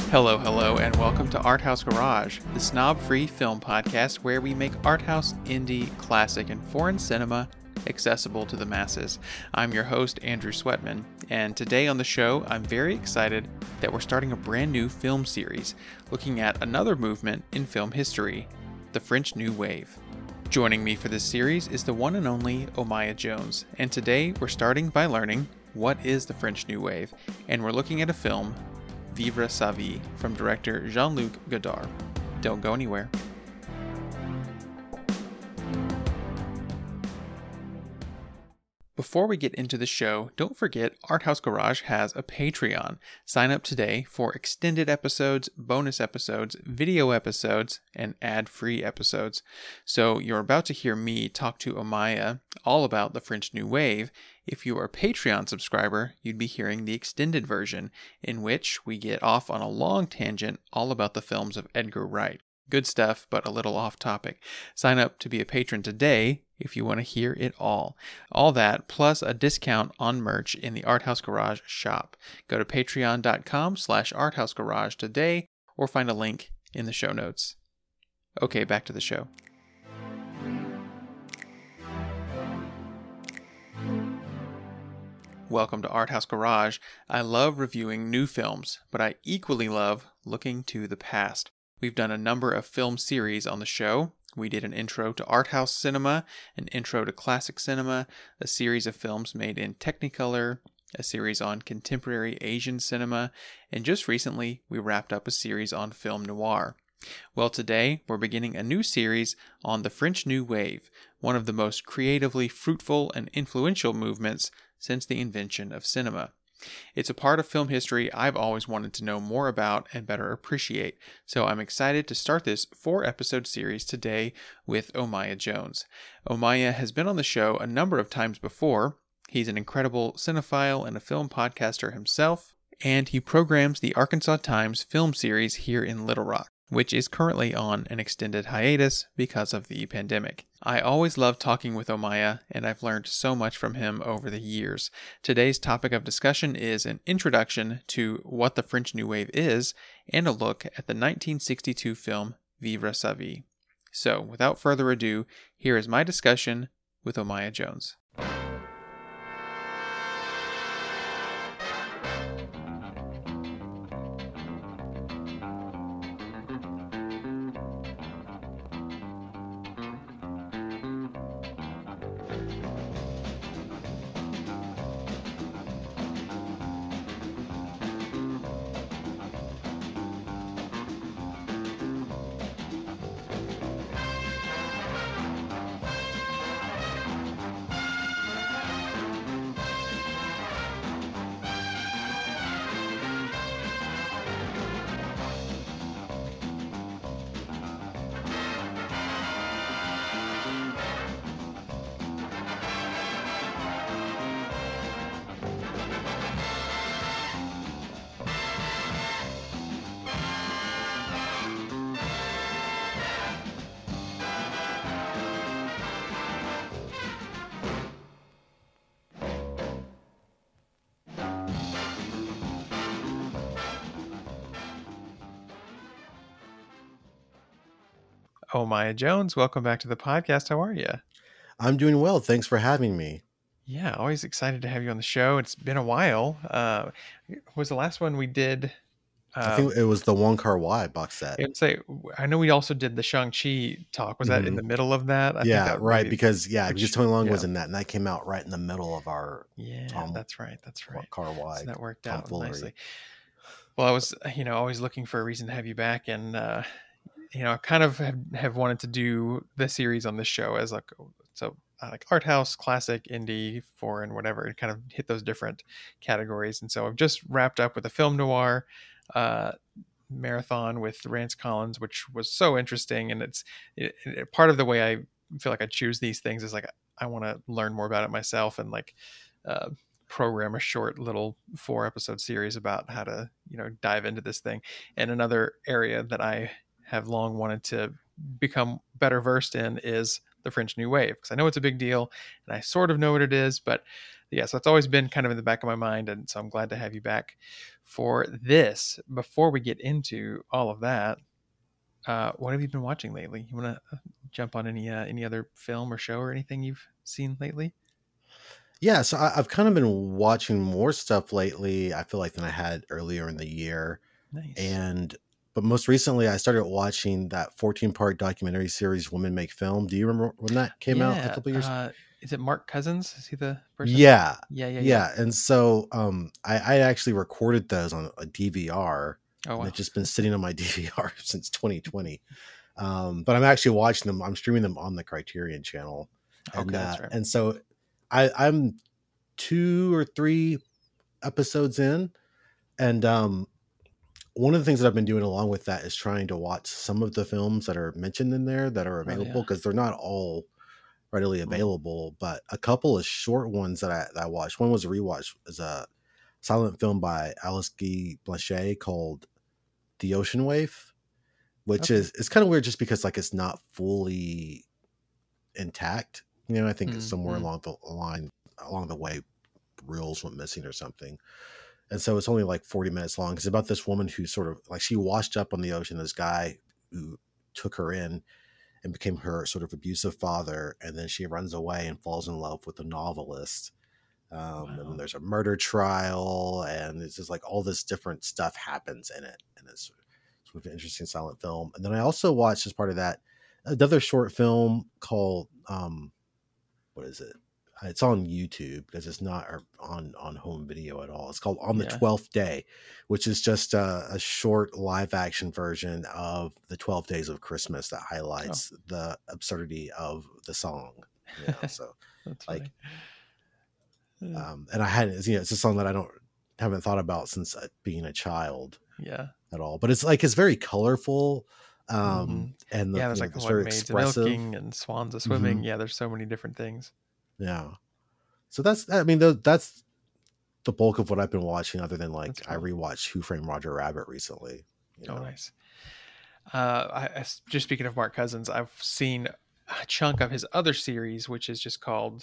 Hello, and welcome to Art House Garage, the snob-free film podcast where we make art house, indie, classic, and foreign cinema accessible to the masses. I'm your host, Andrew Sweatman, and today on the show, I'm very excited that we're starting a brand new film series looking at another movement in film history, the French New Wave. Joining me for this series is the one and only Omaya Jones, and today we're starting by learning what is the French New Wave, and we're looking at a film, Vivre sa vie, from director Jean-Luc Godard. Don't go anywhere. Before we get into the show, don't forget Art House Garage has a Patreon. Sign up today for extended episodes, bonus episodes, video episodes, and ad-free episodes. So you're about to hear me talk to Omaya all about the French New Wave. If you are a Patreon subscriber, you'd be hearing the extended version, in which we get off on a long tangent all about the films of Edgar Wright. Good stuff, but a little off topic. Sign up to be a patron today if you want to hear it all. All that, plus a discount on merch in the Art House Garage shop. Go to patreon.com/arthousegarage today, or find a link in the show notes. Okay, back to the show. Welcome to Art House Garage. I love reviewing new films, but I equally love looking to the past. We've done a number of film series on the show. We did an intro to art house cinema, an intro to classic cinema, a series of films made in Technicolor, a series on contemporary Asian cinema, and just recently we wrapped up a series on film noir. Well, today we're beginning a new series on the French New Wave, one of the most creatively fruitful and influential movements since the invention of cinema. It's a part of film history I've always wanted to know more about and better appreciate, so I'm excited to start this 4-episode series today with Omaya Jones. Omaya has been on the show a number of times before. He's an incredible cinephile and a film podcaster himself, and he programs the Arkansas Times film series here in Little Rock, which is currently on an extended hiatus because of the pandemic. I always love talking with Omaya, and I've learned so much from him over the years. Today's topic of discussion is an introduction to what the French New Wave is, and a look at the 1962 film Vivre sa vie. So, without further ado, here is my discussion with Omaya Jones. Omaya Jones, welcome back to the podcast. How are you? I'm doing well. Thanks for having me. Yeah, always excited to have you on the show. It's been a while. Was the last one we did? I think it was the Wong Kar-wai box set. I know we also did the Shang-Chi talk. Was that in the middle of that? I think that right. Because Tony Leung yeah. was in that, and that came out right in the middle of our That's right. Kar-wai. So that worked Tom out Foolery. nicely. Well, I was, always looking for a reason to have you back, and I kind of have wanted to do the series on this show as like art house, classic, indie, foreign, whatever, and kind of hit those different categories. And so I've just wrapped up with a film noir marathon with Rance Collins, which was so interesting. And it's part of the way I feel like I choose these things is like I want to learn more about it myself, and like program a short little 4-episode series about how to dive into this thing. And another area that I have long wanted to become better versed in is the French New Wave, because I know it's a big deal and I sort of know what it is, but yeah, so it's always been kind of in the back of my mind, and so I'm glad to have you back for this. Before we get into all of that, what have you been watching lately? You want to jump on any other film or show or anything you've seen lately? Yeah, so I've kind of been watching more stuff lately, I feel like, than I had earlier in the year. Nice. And but most recently I started watching that 14-part documentary series Women Make Film. Do you remember when that came out a Yeah. couple years? Is it Mark Cousins? Is he the person? Yeah. Yeah. Yeah. And so I actually recorded those on a DVR, Oh and wow. they've just been sitting on my DVR since 2020. But I'm actually watching them. I'm streaming them on the Criterion channel. Okay, that's right. And so I'm 2 or 3 episodes in, and one of the things that I've been doing along with that is trying to watch some of the films that are mentioned in there that are Oh available, yeah. because they're not all readily Mm. available. But a couple of short ones that I watched. One was a rewatch, is a silent film by Alice Guy Blanchet called The Ocean Wave, which Okay. is it's kind of weird just because like it's not fully intact. I think it's somewhere Mm. along the way reels went missing or something. And so it's only like 40 minutes long. It's about this woman who sort of like, she washed up on the ocean, this guy who took her in and became her sort of abusive father. And then she runs away and falls in love with a novelist. And then Wow. there's a murder trial, and it's just like all this different stuff happens in it. And it's sort of an interesting silent film. And then I also watched, as part of that, another short film called, what is it? It's on YouTube because it's not on home video at all. It's called On the Yeah. 12th Day, which is just a short live action version of the 12 Days of Christmas that highlights the absurdity of the song. So That's like, funny. Uh, and I hadn't, it's a song that haven't thought about since being a child yeah. at all. But it's like it's very colorful, Hmm. and Yeah, there's it's like very maids a expressive. milking and swans a Hmm. swimming. Yeah, there's so many different things. Yeah. So that's the bulk of what I've been watching, other than like That's I cool. rewatched Who Framed Roger Rabbit recently. Oh, nice. Just speaking of Mark Cousins, I've seen a chunk of his other series, which is just called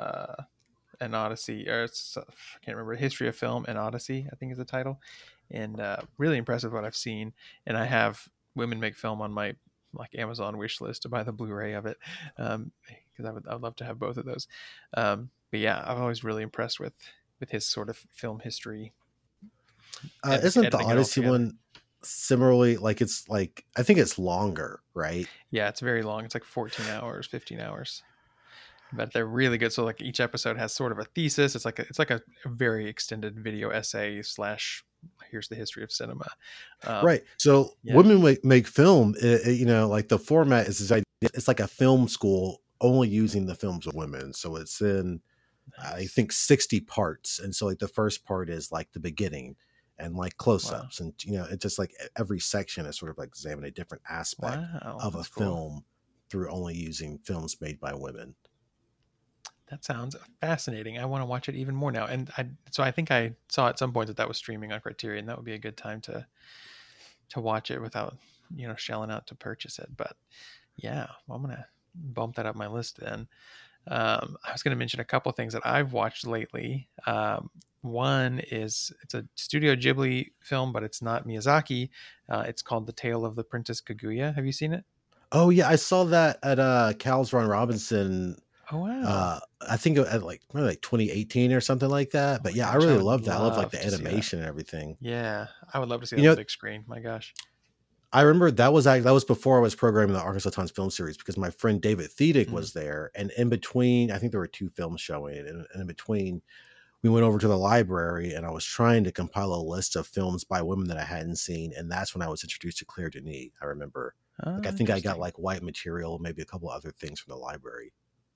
An Odyssey, or I can't remember, History of Film, An Odyssey, I think is the title, and really impressed with what I've seen. And I have Women Make Film on my like Amazon wish list to buy the Blu-ray of it, because I'd love to have both of those. But yeah, I'm always really impressed with his sort of film history, Isn't the editing it all Odyssey together. one similarly, like, it's like, I think it's longer, right? Yeah, it's very long. It's like 14 hours, 15 hours. But they're really good. So like each episode has sort of a thesis. It's like a very extended video essay slash here's the history of cinema. Right. So Yeah. Women Make Film, like the format is this idea, it's like a film school only using the films of women. So it's in, I Nice. think, 60 parts. And so like the first part is like the beginning and like Wow. close-ups, and it's just like every section is sort of like examining a different aspect Wow. of a That's cool. film through only using films made by women. That sounds fascinating. I want to watch it even more now. And I think I saw at some point that was streaming on Criterion. That would be a good time to watch it without, shelling out to purchase it. But yeah, I'm going to bump that up my list then. I was going to mention a couple of things that I've watched lately. One is it's a Studio Ghibli film, but it's not Miyazaki. It's called The Tale of the Princess Kaguya. Have you seen it? Oh yeah, I saw that at Cal's Ron Robinson. Oh wow! I think at like maybe like 2018 or something like that. Oh But my yeah, I gosh, I really would loved that. I love like love the to see that. animation and everything. Yeah, I would love to see that You on the know, big screen. My gosh. I remember that was before I was programming the Arkansas Times film series, because my friend David Thedig Mm. was there, and in between, I think there were 2 films showing, and in between, we went over to the library, and I was trying to compile a list of films by women that I hadn't seen, and that's when I was introduced to Claire Denis. I remember, like, I Oh, think I got interesting. like White Material, maybe a couple other things from the library.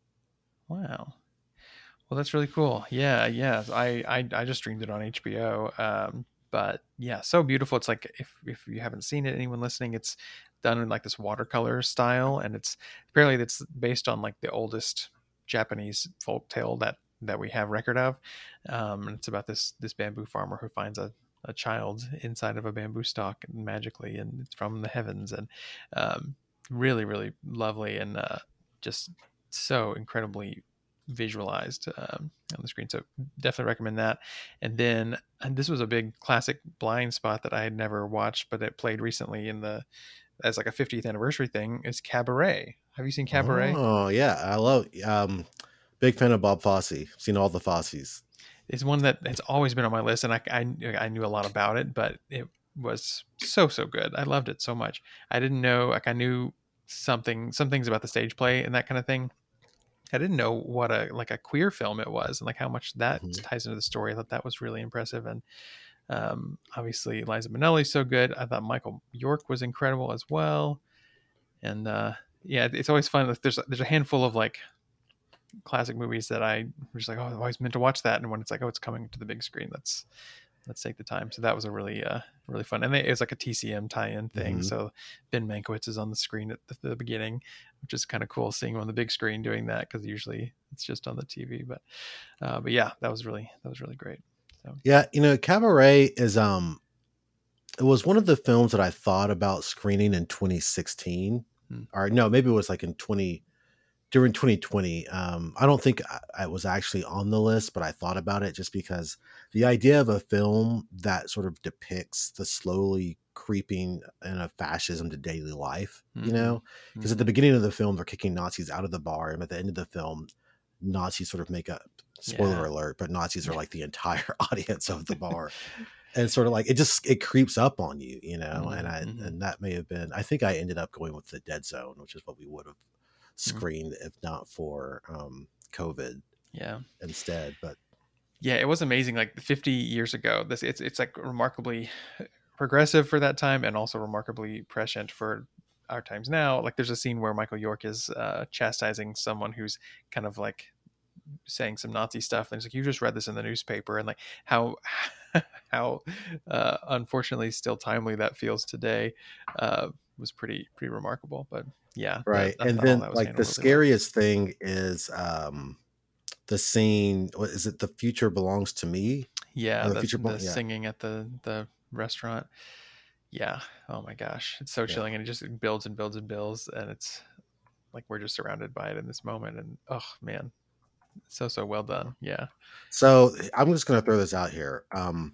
Wow. Well, that's really cool. Yeah, yeah. I just streamed it on HBO. But yeah, so beautiful. It's like if you haven't seen it, anyone listening, it's done in like this watercolor style, and it's apparently it's based on like the oldest Japanese folk tale that we have record of. And it's about this bamboo farmer who finds a child inside of a bamboo stalk magically, and it's from the heavens, and um, really really lovely, and just so incredibly visualized on the screen. So definitely recommend that. And this was a big classic blind spot that I had never watched, but it played recently as like a 50th anniversary thing, is Cabaret. Have you seen Cabaret? Oh yeah, I love. Big fan of Bob Fosse. Seen all the Fosses. It's one that has always been on my list, and I knew a lot about it, but it was so good. I loved it so much. I didn't know, like, I knew some things about the stage play and that kind of thing. I didn't know what a queer film it was, and like how much that Mhm. ties into the story. I thought that was really impressive, and obviously Liza Minnelli's so good. I thought Michael York was incredible as well, and yeah, it's always fun. Like, there's a handful of like classic movies that I was just like, oh, I've always meant to watch that, and when it's like, oh, it's coming to the big screen, let's take the time. So that was a really fun, and it was like a TCM tie-in thing. Mhm. So Ben Mankiewicz is on the screen at the beginning, which is kind of cool seeing him on the big screen doing that, because usually it's just on the TV. But yeah, that was really great. So Yeah, Cabaret is it was one of the films that I thought about screening in 2016, hmm, or no, maybe it was like in 20 during 2020. I don't think I was actually on the list, but I thought about it just because the idea of a film that sort of depicts the slowly creeping in of fascism to daily life, mm-hmm, because at the mm-hmm, beginning of the film, they're kicking Nazis out of the bar. And at the end of the film, Nazis sort of make a spoiler yeah, alert, but Nazis are like the entire audience of the bar. And sort of like it creeps up on you, mm-hmm, and mm-hmm, that may have been, I think I ended up going with the Dead Zone, which is what we would have mm-hmm, screened if not for COVID yeah. instead. But Yeah, it was amazing. Like 50 years ago, it's like remarkably progressive for that time, and also remarkably prescient for our times now. Like there's a scene where Michael York is chastising someone who's kind of like saying some Nazi stuff, and it's like, you just read this in the newspaper, and like how how unfortunately still timely that feels today, was pretty remarkable. But yeah, right, I and thought all then that was like the handled really well. scariest thing is the scene. What is it? The future belongs to me, Yeah, or the that's future? the Yeah, singing at the restaurant. Yeah. Oh my gosh. It's so yeah. chilling, and it just builds and builds and builds, and it's like we're just surrounded by it in this moment, and oh man, so well done. Yeah. So I'm just gonna throw this out here.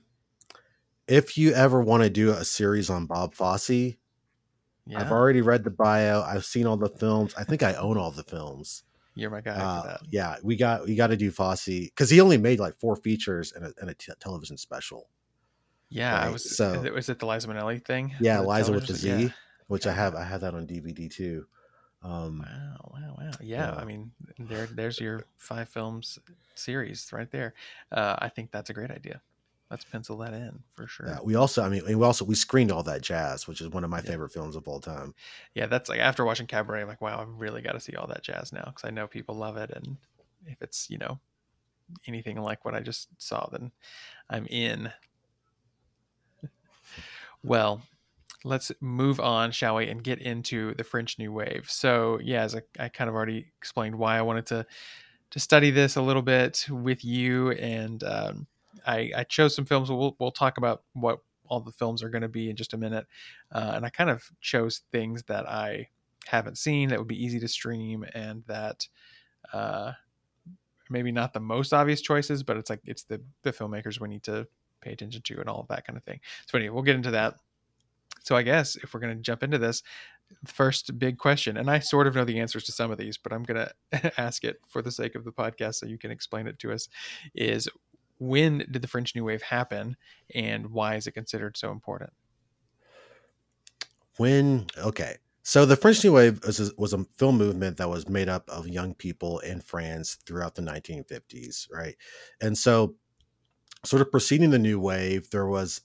If you ever want to do a series on Bob Fosse, I've Yeah. already read the bio. I've seen all the films. I think I own all the films. You're my guy for that. Yeah, we got to do Fosse because he only made like 4 features and a television special, Yeah, I right? was So was it the Liza Minnelli thing? yeah, The Liza with television the yeah. Z, which I Yeah. have. I have that on DVD too. Um, Wow. Yeah, I yeah, mean, there's your 5 films series right there. I think that's a great idea. Let's pencil that in for yeah. sure. We screened all that jazz, which is one of my Yeah. favorite films of all time. Yeah, that's like after watching Cabaret, I'm like, wow, I've really got to see all that jazz now, because I know people love it, and if it's anything like what I just saw, then I'm in. Well, let's move on, shall we, and get into the French New Wave. So, yeah, as I kind of already explained why I wanted to study this a little bit with you, and I chose some films. We'll talk about what all the films are going to be in just a minute, and I kind of chose things that I haven't seen that would be easy to stream, and that uh, maybe not the most obvious choices, but it's like it's the filmmakers we need to pay attention to, and all of that kind of thing. So anyway, we'll get into that. So I guess if we're going to jump into this, first big question, and I sort of know the answers to some of these, but I'm going to ask it for the sake of the podcast so you can explain it to us, is when did the French New Wave happen, and why is it considered so important? Okay. So the French New Wave was a film movement that was made up of young people in France throughout the 1950s, right? And so, sort of preceding the New Wave, there was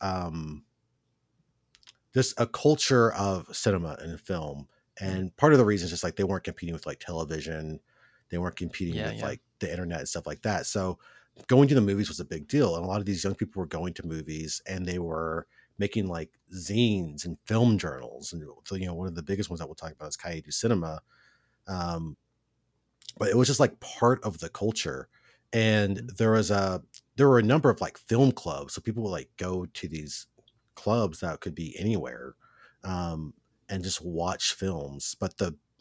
just a culture of cinema and film. Mm. And part of the reason is just like they weren't competing with like television, they weren't competing Yeah, with yeah. like the internet and stuff like that. So going to the movies was a big deal. And a lot of these young people were going to movies and they were making like zines and film journals. And so, one of the biggest ones that we'll talk about is Cahiers du Cinema. Um, but it was just like part of the culture. And Mm. there were a number of like film clubs. So people would like go to these clubs that could be anywhere, um, and just watch films. But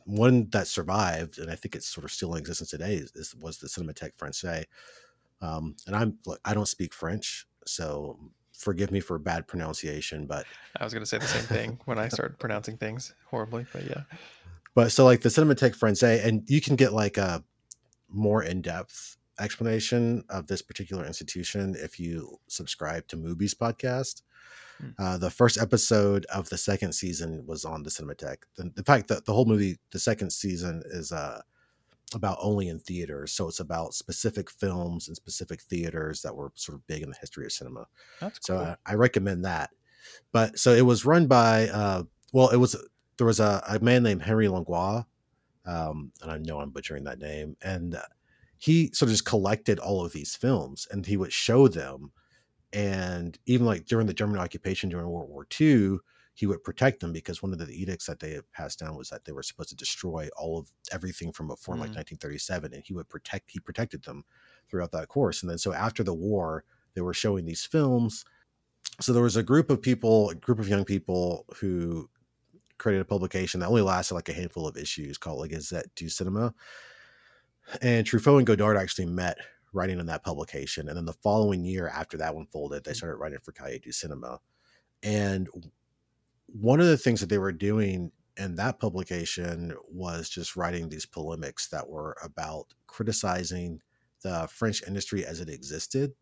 one that survived, and I think it's sort of still in existence today, was the Cinémathèque Française. And I don't speak French, so forgive me for bad pronunciation, but I was going to say the same thing when I started pronouncing things horribly, but yeah. but so like the Cinémathèque Française, and you can get like a more in-depth explanation of this particular institution if you subscribe to Movies podcast. The first episode of the second season was on the Cinémathèque. In fact, the whole movie, the second season, is about only in theaters. So it's about specific films and specific theaters that were sort of big in the history of cinema. That's cool. So I recommend that. But so it was run by, there was a man named Henry Langlois, and I know I'm butchering that name. And he sort of just collected all of these films and he would show them. And even like during the German occupation during World War II, he would protect them because one of the edicts that they had passed down was that they were supposed to destroy all of everything from before like 1937. And he protected them throughout that course. And then so after the war, they were showing these films. So there was a group of young people who created a publication that only lasted like a handful of issues called La Gazette du Cinéma. And Truffaut and Godard actually met writing in that publication. And then the following year after that one folded, they started writing for Cahiers du Cinéma. And one of the things that they were doing in that publication was just writing these polemics that were about criticizing the French industry as it existed.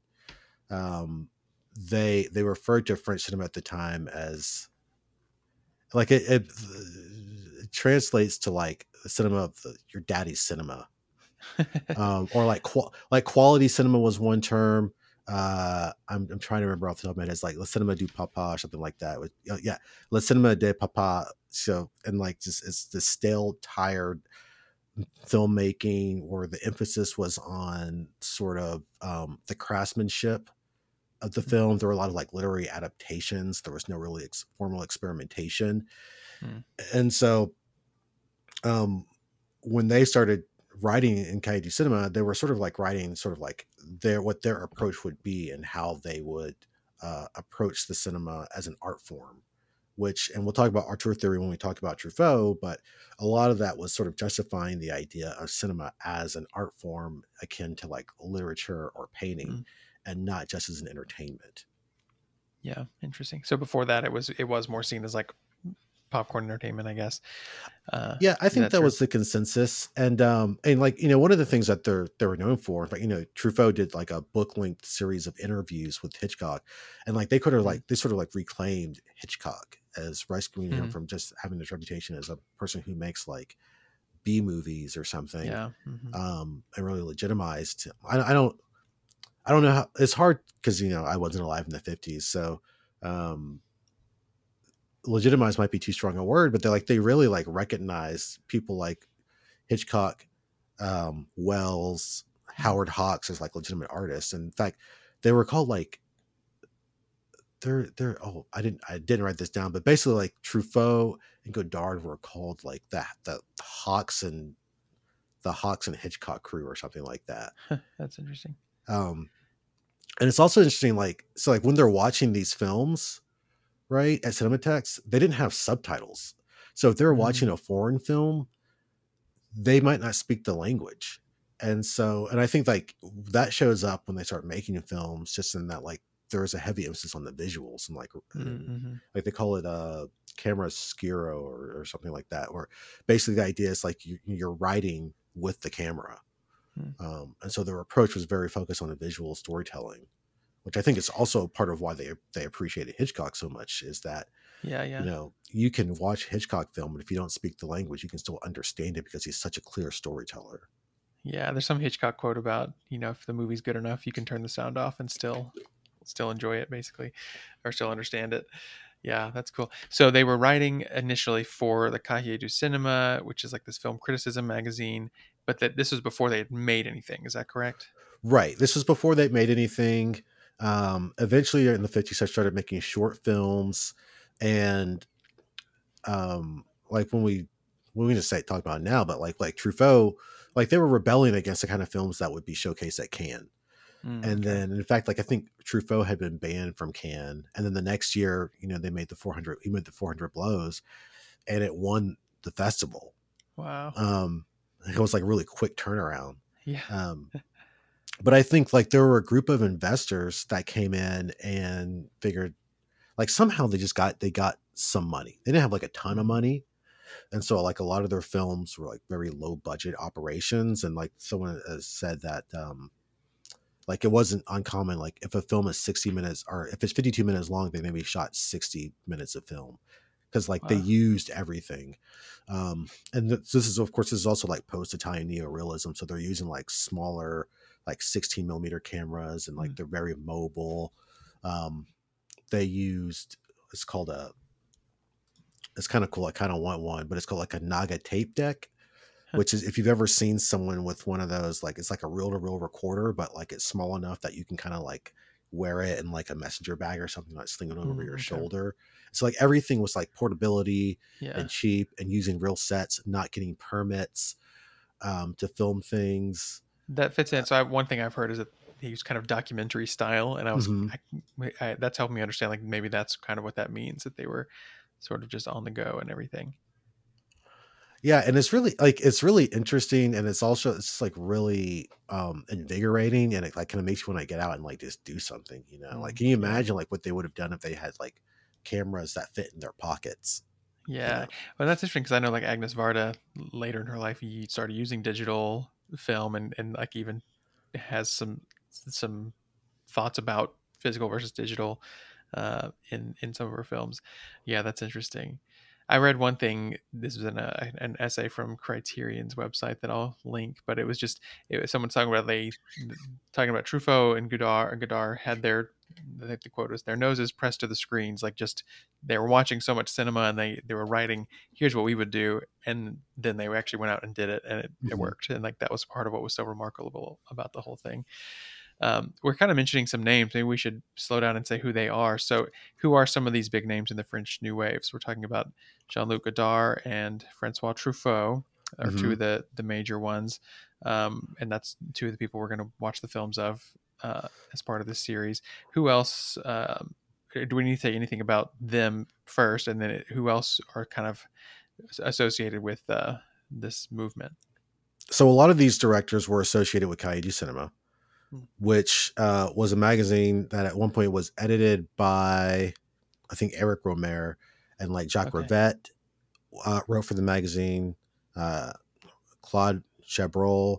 They referred to French cinema at the time as like it translates to like the cinema of your daddy's cinema. Or like quality cinema was one term. I'm trying to remember off the top of my head. It's like Le Cinéma du Papa or something like that. Yeah, Le Cinéma de Papa. So, and like just it's the stale, tired filmmaking where the emphasis was on sort of the craftsmanship of the film. There were a lot of like literary adaptations. There was no really formal experimentation. And so when they started writing in Cahiers du Cinéma, they were sort of like writing sort of like what their approach would be and how they would approach the cinema as an art form, and we'll talk about auteur theory when we talk about Truffaut, but a lot of that was sort of justifying the idea of cinema as an art form akin to like literature or painting and not just as an entertainment. Yeah. Interesting. So before that, it was more seen as like popcorn entertainment, I guess. Yeah, I think that was the consensus. And like, one of the things that they were known for, in fact, Truffaut did like a book length series of interviews with Hitchcock, and like they could have like, they sort of like reclaimed Hitchcock as rescuing him from just having this reputation as a person who makes like B movies or something. Yeah. And really legitimized him. I don't know how, it's hard because, I wasn't alive in the 50s. So, legitimize might be too strong a word, but they really like recognize people like Hitchcock, Wells, Howard Hawks as like legitimate artists. And in fact, they were called like I didn't write this down, but basically like Truffaut and Godard were called like the Hawks and Hitchcock crew or something like that. That's interesting. And it's also interesting, like when they're watching these films, right, at Cinematheques, they didn't have subtitles. So if they're watching a foreign film, they might not speak the language. And I think like that shows up when they start making films, just in that like there's a heavy emphasis on the visuals and like like they call it camera oscuro or something like that, where basically the idea is like you're writing with the camera. And so their approach was very focused on the visual storytelling, which I think is also part of why they appreciated Hitchcock so much, is that, you can watch Hitchcock film, and if you don't speak the language, you can still understand it because he's such a clear storyteller. Yeah. There's some Hitchcock quote about, if the movie's good enough, you can turn the sound off and still enjoy it basically, or still understand it. Yeah, that's cool. So they were writing initially for the Cahiers du Cinéma, which is like this film criticism magazine, but that this was before they had made anything. Is that correct? Right. This was before they made anything. Eventually in the 50s, I started making short films, and like when we just talk about it now, but like Truffaut, like they were rebelling against the kind of films that would be showcased at Cannes. And then, in fact, like I think Truffaut had been banned from Cannes, and then the next year, they made he made the 400 Blows, and it won the festival. Wow. It was like a really quick turnaround. Yeah. Um, but I think like there were a group of investors that came in and figured like somehow they got some money. They didn't have like a ton of money. And so like a lot of their films were like very low budget operations. And like someone has said that like it wasn't uncommon. Like if a film is 60 minutes or if it's 52 minutes long, they maybe shot 60 minutes of film because like they Wow. used everything. And this is, of course, this is also like post-Italian neorealism. So they're using like smaller, like 16 millimeter cameras and like they're very mobile. They used, it's called a, it's kind of cool. I kind of want one, but it's called like a Naga tape deck, which is if you've ever seen someone with one of those, like it's like a reel-to-reel recorder, but like it's small enough that you can kind of like wear it in like a messenger bag or something, like sling it over your shoulder. So like everything was like portability and cheap and using real sets, not getting permits to film things. That fits in. So one thing I've heard is that he was kind of documentary style, and that's helping me understand like maybe that's kind of what that means, that they were sort of just on the go and everything. Yeah, and it's really interesting, and it's like really invigorating, and it like kind of makes you want to get out and like just do something, you know. Like, can you imagine like what they would have done if they had like cameras that fit in their pockets? Yeah, You know? well, that's interesting because I know like Agnes Varda later in her life, he started using digital film and like even has some thoughts about physical versus digital in some of her films. Yeah, that's interesting. I read one thing. This was an essay from Criterion's website that I'll link, but it was someone talking about Truffaut and Godard had their, I think the quote was, their noses pressed to the screens, like just they were watching so much cinema and they were writing, here's what we would do, and then they actually went out and did it, and it worked, and like that was part of what was so remarkable about the whole thing. We're kind of mentioning some names. Maybe we should slow down and say who they are. So, who are some of these big names in the French New Wave? So we're talking about Jean-Luc Godard and Francois Truffaut are two of the major ones, and that's two of the people we're going to watch the films of as part of this series. Who else? Do we need to say anything about them first, and then who else are kind of associated with this movement? So a lot of these directors were associated with Cahiers du Cinema, which was a magazine that at one point was edited by, I think, Eric Romer, and like Jacques Rivette wrote for the magazine, Claude Chabrol.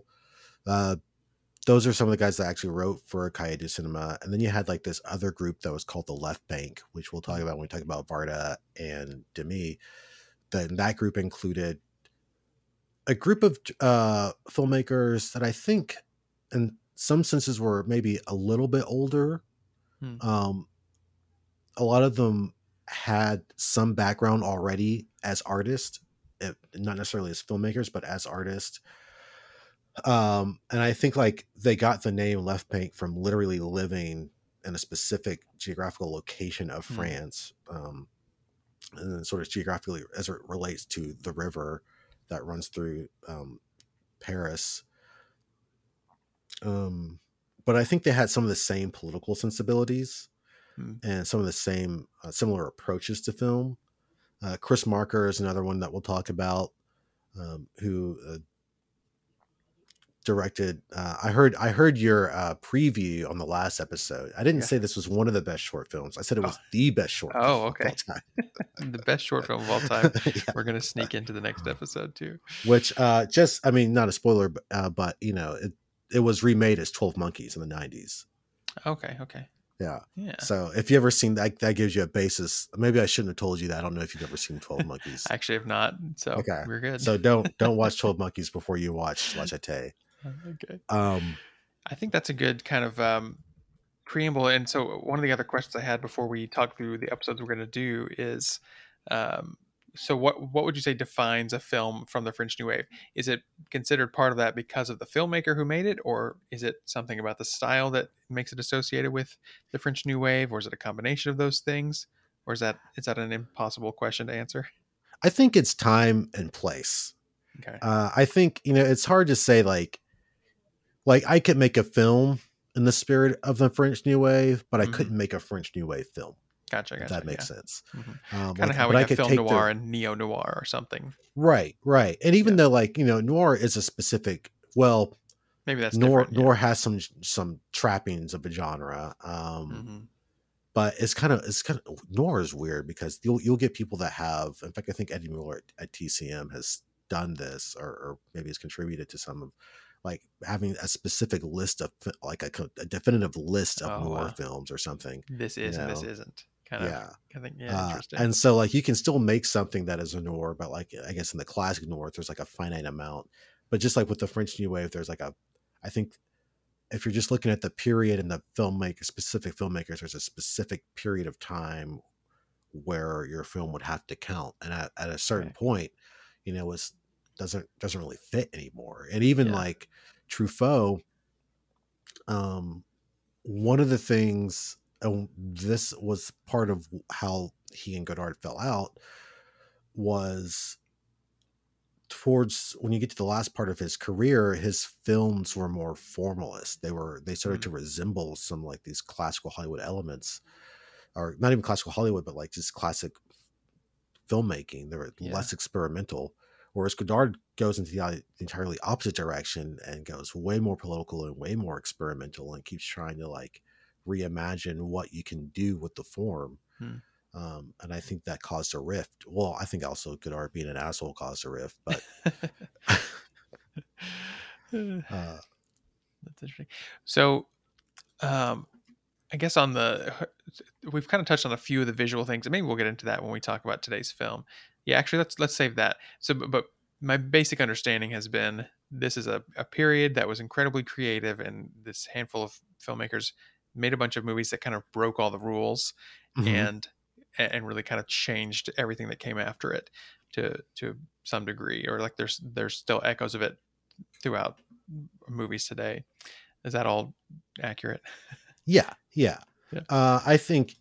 Those are some of the guys that actually wrote for Cahiers du Cinema. And then you had like this other group that was called the Left Bank, which we'll talk about when we talk about Varda and Demy. Then that group included a group of filmmakers that I think in some senses were maybe a little bit older. A lot of them had some background already as artists, not necessarily as filmmakers, but as artists. And I think like they got the name Left Bank from literally living in a specific geographical location of France, and then sort of geographically as it relates to the river that runs through Paris. But I think they had some of the same political sensibilities and some of the same similar approaches to film. Chris Marker is another one that we'll talk about, who directed. I heard your preview on the last episode. I didn't say this was one of the best short films. I said it was the best short film of all time. The best short film of all time. Yeah. We're going to sneak into the next episode too. Which just, I mean, not a spoiler, but you know, it was remade as 12 Monkeys in the 90s. Okay. Yeah. So if you ever seen that gives you a basis. Maybe I shouldn't have told you that. I don't know if you've ever seen 12 Monkeys. I actually have not. So we're good. So don't watch 12 Monkeys before you watch La Jetée. Okay. I think that's a good kind of preamble. And so one of the other questions I had before we talk through the episodes we're going to do is, so what would you say defines a film from the French New Wave? Is it considered part of that because of the filmmaker who made it, or is it something about the style that makes it associated with the French New Wave, or is it a combination of those things, or is that an impossible question to answer? I think it's time and place. Okay. I think, you know, it's hard to say like I could make a film in the spirit of the French New Wave, but I couldn't make a French New Wave film. if Gotcha. that makes Yeah. sense. Kind of how But we I have could film take noir their and neo noir or something. right. And even Yeah. though like, noir is a specific, well, Maybe that's noir different. Yeah. noir has some trappings of a genre. Hmm. But it's kind of noir is weird because you'll get people that have, in fact, I think Eddie Mueller at TCM has done this, or maybe has contributed to some of, like, having a specific list of like a definitive list of Oh, noir wow. films or something, This you is and this know. isn't kind of, Yeah. I think, yeah, interesting. And so like you can still make something that is a noir, but like I guess in the classic noir, there's like a finite amount. But just like with the French New Wave, there's like I think if you're just looking at the period and the specific filmmakers, there's a specific period of time where your film would have to count, and at a certain Okay. point, it doesn't really fit anymore. And even Yeah. like Truffaut, um, one of the things, and this was part of how he and Godard fell out, was towards when you get to the last part of his career, his films were more formalist. They started Mm. to resemble some like these classical Hollywood elements, or not even classical Hollywood, but like just classic filmmaking. They were Yeah. less experimental. Whereas Godard goes into the entirely opposite direction and goes way more political and way more experimental and keeps trying to like reimagine what you can do with the form. Mm. And I think that caused a rift. Well, I think also Godard being an asshole caused a rift, but uh, That's interesting. So, um, I guess we've kind of touched on a few of the visual things, and maybe we'll get into that when we talk about today's film. Yeah, actually, let's save that. So, but my basic understanding has been this is a period that was incredibly creative, and this handful of filmmakers made a bunch of movies that kind of broke all the rules, mhm. and and really kind of changed everything that came after it to some degree, or like there's still echoes of it throughout movies today. Is that all accurate? Yeah. Yeah. I think,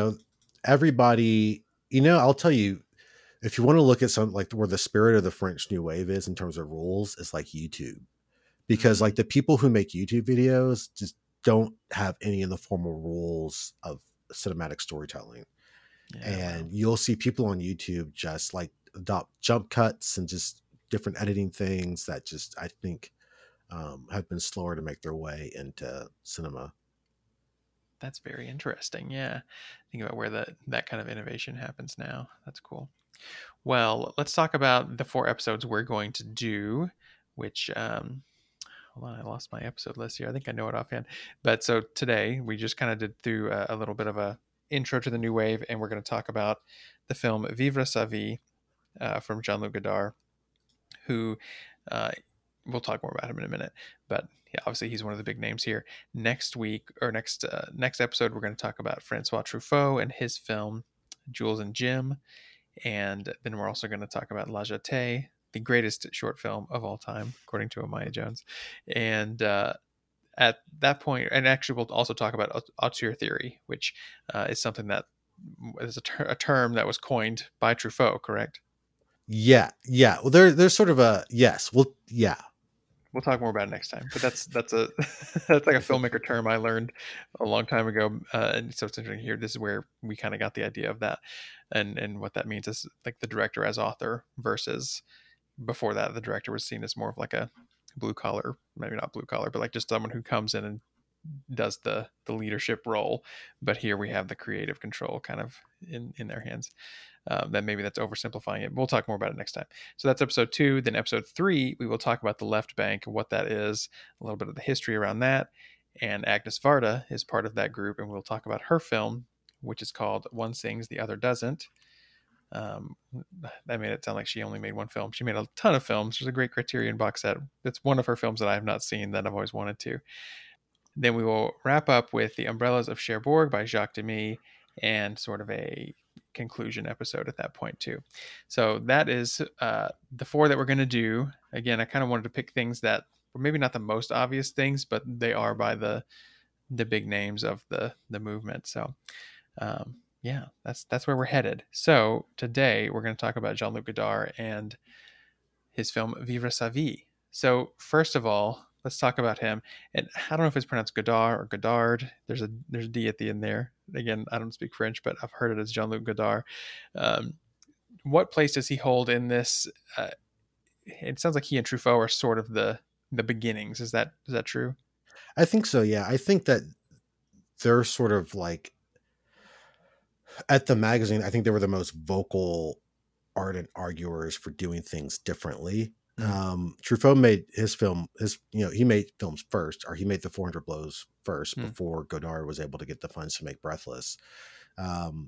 everybody, I'll tell you, if you want to look at some like where the spirit of the French New Wave is in terms of rules, it's like YouTube. Because like Mm, the people who make YouTube videos just don't have any of the formal rules of cinematic storytelling. yeah. Wow. And you'll see people on YouTube just like adopt jump cuts and just different editing things that just, I think, have been slower to make their way into cinema. That's very interesting. Yeah. Think about where that kind of innovation happens now. That's cool. Well, let's talk about the 4 episodes we're going to do, which hold on, I lost my episode list here. I think I know it offhand. But so today we just kind of did through a little bit of a intro to the new wave, and we're going to talk about the film Vivre sa vie from Jean-Luc Godard, who uh, we'll talk more about him in a minute. But yeah, obviously he's one of the big names here. Next week or next episode, we're going to talk about Francois Truffaut and his film Jules and Jim, and then we're also going to talk about La Jetée, the greatest short film of all time, according to Amaya Jones. And at that point, and actually we'll also talk about auteur theory, which is something that is a term that was coined by Truffaut, correct? Yeah. Well, there's sort of a yes. Well, yeah. We'll talk more about it next time. But that's a that's like a filmmaker term I learned a long time ago, and so it's interesting here. This is where we kind of got the idea of that, and what that means is like the director as author versus before that the director was seen as more of like a blue collar, maybe not blue collar, but like just someone who comes in and does the leadership role. But here we have the creative control kind of in their hands. That maybe that's oversimplifying it. We'll talk more about it next time. So that's episode 2. Then episode 3, we will talk about the left bank, what that is, a little bit of the history around that. And Agnes Varda is part of that group, and we'll talk about her film, which is called One Sings, the Other Doesn't. Um, that made it sound like she only made one film. She made a ton of films. There's a great Criterion box set. It's one of her films that I have not seen that I've always wanted to. Then we will wrap up with The Umbrellas of Cherbourg by Jacques Demy and sort of a conclusion episode at that point too. So that is the 4 that we're going to do. Again, I kind of wanted to pick things that were maybe not the most obvious things, but they are by the big names of the movement. So yeah, that's where we're headed. So today we're going to talk about Jean-Luc Godard and his film Vivre sa vie. So first of all, let's talk about him. And I don't know if it's pronounced Godard or Godard. There's a D at the end there. again, I don't speak French, but I've heard it as Jean-Luc Godard. Um, what place does he hold in this? It sounds like he and Truffaut are sort of the beginnings. Is that true? I think so. Yeah, I think that they're sort of like at the magazine. I think they were the most vocal ardent arguers for doing things differently. Mm. Truffaut made his film, he made films first, or he made the 400 Blows first Mm. before Godard was able to get the funds to make Breathless. Um,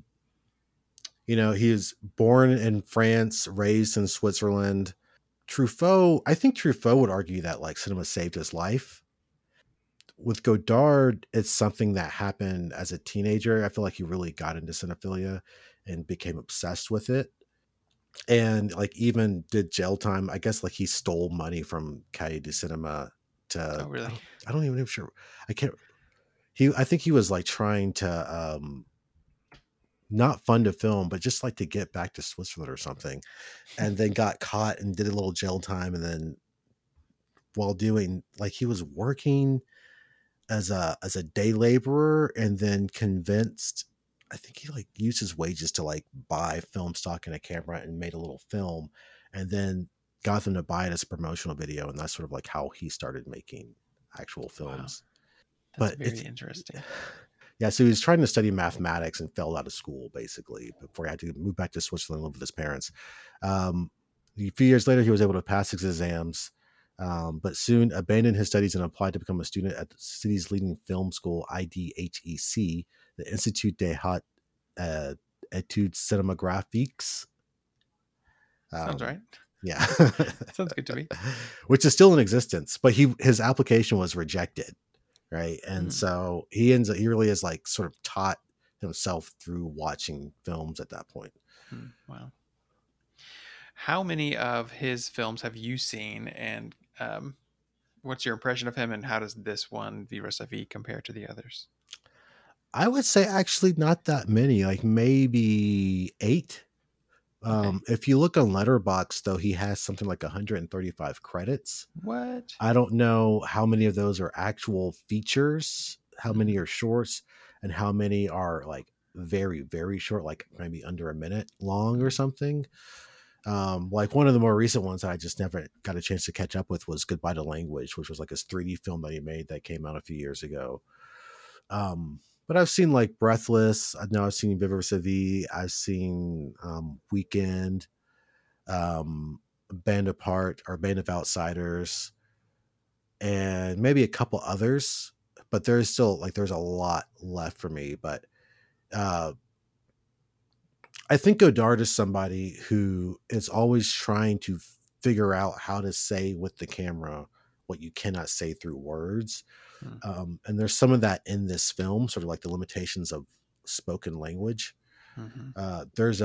he was born in France, raised in Switzerland. I think Truffaut would argue that like cinema saved his life. With Godard, it's something that happened as a teenager. I feel like he really got into cinephilia and became obsessed with it. And like even did jail time. I guess like he stole money from Cahiers du Cinema Oh, to really? I don't even know sure. I can't I think he was like trying to not fund a film, but just like to get back to Switzerland or something. And then got caught and did a little jail time. And then while doing like he was working as a day laborer and then convinced I think he like used his wages to like buy film stock and a camera and made a little film and then got them to buy it as a promotional video, and that's sort of like how he started making actual Wow, films. that's But very it's interesting. yeah, so he was trying to study mathematics and failed out of school basically before he had to move back to Switzerland and live with his parents. Um, a few years later, he was able to pass his exams, but soon abandoned his studies and applied to become a student at the city's leading film school, IDHEC, the Institut des Hautes Etudes Cinématographiques. Sounds Um, right. yeah, Sounds good to me. which is still in existence, but his application was rejected, right? And Mm. so he really is like sort of taught himself through watching films at that point. Mm. Wow. How many of his films have you seen, and what's your impression of him, and how does this one, Vivre sa vie, compare to the others? I would say actually not that many, like maybe 8. Okay. If you look on Letterbox, though, he has something like 135 credits. What? I don't know how many of those are actual features, how many Mhm. are shorts, and how many are like very, very short, like maybe under a minute long or Mm. something. Like one of the more recent ones that I just never got a chance to catch up with was Goodbye to Language, which was like his 3D film that he made that came out a few years ago. But I've seen like Breathless. I know I've seen Viva Sa Vie. I've seen Weekend, Band Apart or Band of Outsiders, and maybe a couple others. But there's a lot left for me. But uh, I think Godard is somebody who is always trying to figure out how to say with the camera what you cannot say through words. Mm. And there's some of that in this film, sort of like the limitations of spoken language. Mhm. There's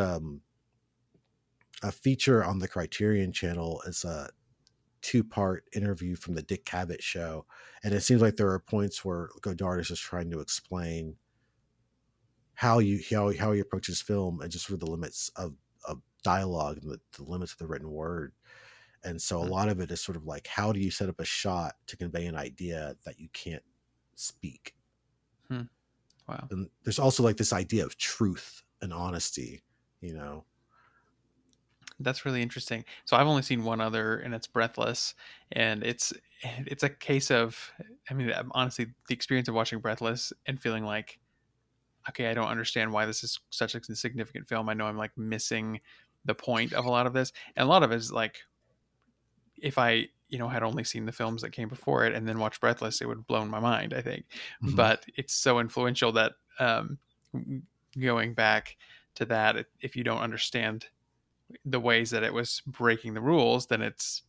a feature on the Criterion Channel. It's a 2-part interview from the Dick Cavett show, and it seems like there are points where Godard is just trying to explain how he approaches film and just sort of the limits of dialogue and the limits of the written word. And so a Mm. lot of it is sort of like, how do you set up a shot to convey an idea that you can't speak? Hmm. Wow. And there's also like this idea of truth and honesty, you know. That's really interesting. So I've only seen one other, and it's Breathless, and it's a case of, I mean, honestly, the experience of watching Breathless and feeling like, okay, I don't understand why this is such a significant film. I know I'm like missing the point of a lot of this, and a lot of it is like, if I had only seen the films that came before it and then watched Breathless, it would have blown my mind, I think. Mhm. But it's so influential that going back to that, if you don't understand the ways that it was breaking the rules, then it's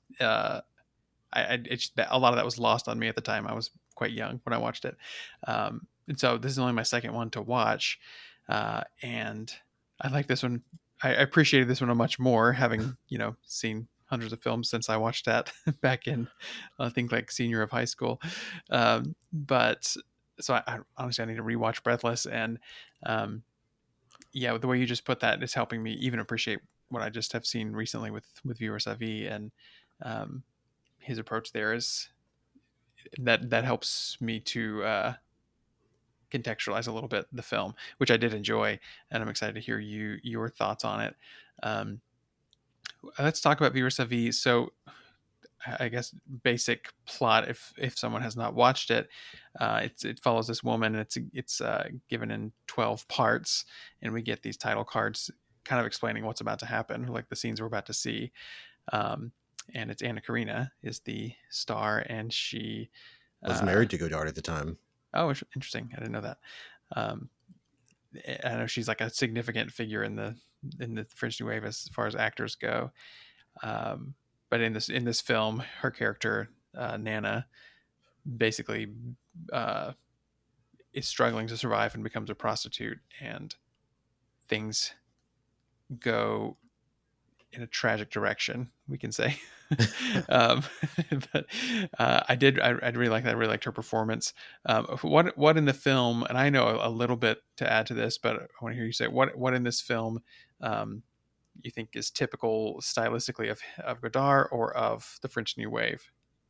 a lot of that was lost on me at the time. I was quite young when I watched it, and so this is only my second one to watch, and I like this one. I appreciated this one much more, having seen hundreds of films since I watched that back in I think like senior of high school. But so I honestly I need to rewatch Breathless, and um, yeah, the way you just put that is helping me even appreciate what I just have seen recently with Vivre Sa Vie, and um, his approach there is that helps me to contextualize a little bit the film, which I did enjoy, and I'm excited to hear your thoughts on it. Um, let's talk about Vivre sa vie. So I guess basic plot, if someone has not watched it, it follows this woman, and it's given in 12 parts, and we get these title cards kind of explaining what's about to happen, like the scenes we're about to see. um, and it's Anna Karina is the star, and she Was uh, married to Godard at the time. oh, interesting, I didn't know that. um, I know she's like a significant figure in the French New Wave as far as actors go. um, but in this film, her character, Nana, basically uh, is struggling to survive and becomes a prostitute, and things go in a tragic direction, we can say. um, but I really like that. I really liked her performance. What in the film, and I know a little bit to add to this, but I want to hear you say what in this film um, you think is typical stylistically of Godard or of the French New Wave.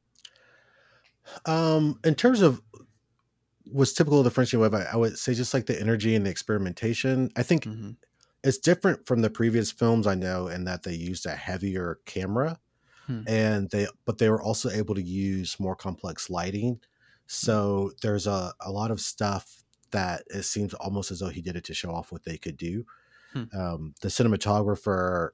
In terms of what's typical of the French New Wave, I would say just like the energy and the experimentation. I think Mm-hmm. it's different from the previous films I know in that they used a heavier camera, Hmm. and they were also able to use more complex lighting. So there's a lot of stuff that it seems almost as though he did it to show off what they could do. Hmm. The cinematographer,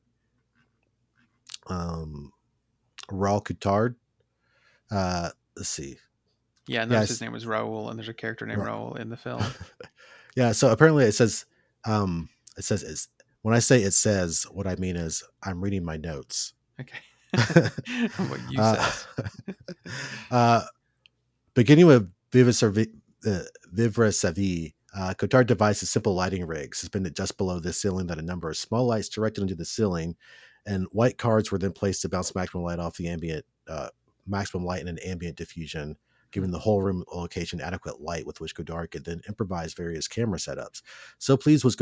Raoul Coutard, let's see. Yeah, I noticed his Yes. name was Raoul, and there's a character named Raoul in the film. Yeah. So apparently it says it's, when I say it says, what I mean is I'm reading my notes. Okay. What you uh, says. uh, Beginning with Vivre sa vie, Cotard devised a simple lighting rig suspended just below the ceiling that a number of small lights directed into the ceiling, and white cards were then placed to bounce maximum light off the ambient, maximum light and an ambient diffusion, giving the whole room location adequate light with which Godard could then improvise various camera setups. So pleased was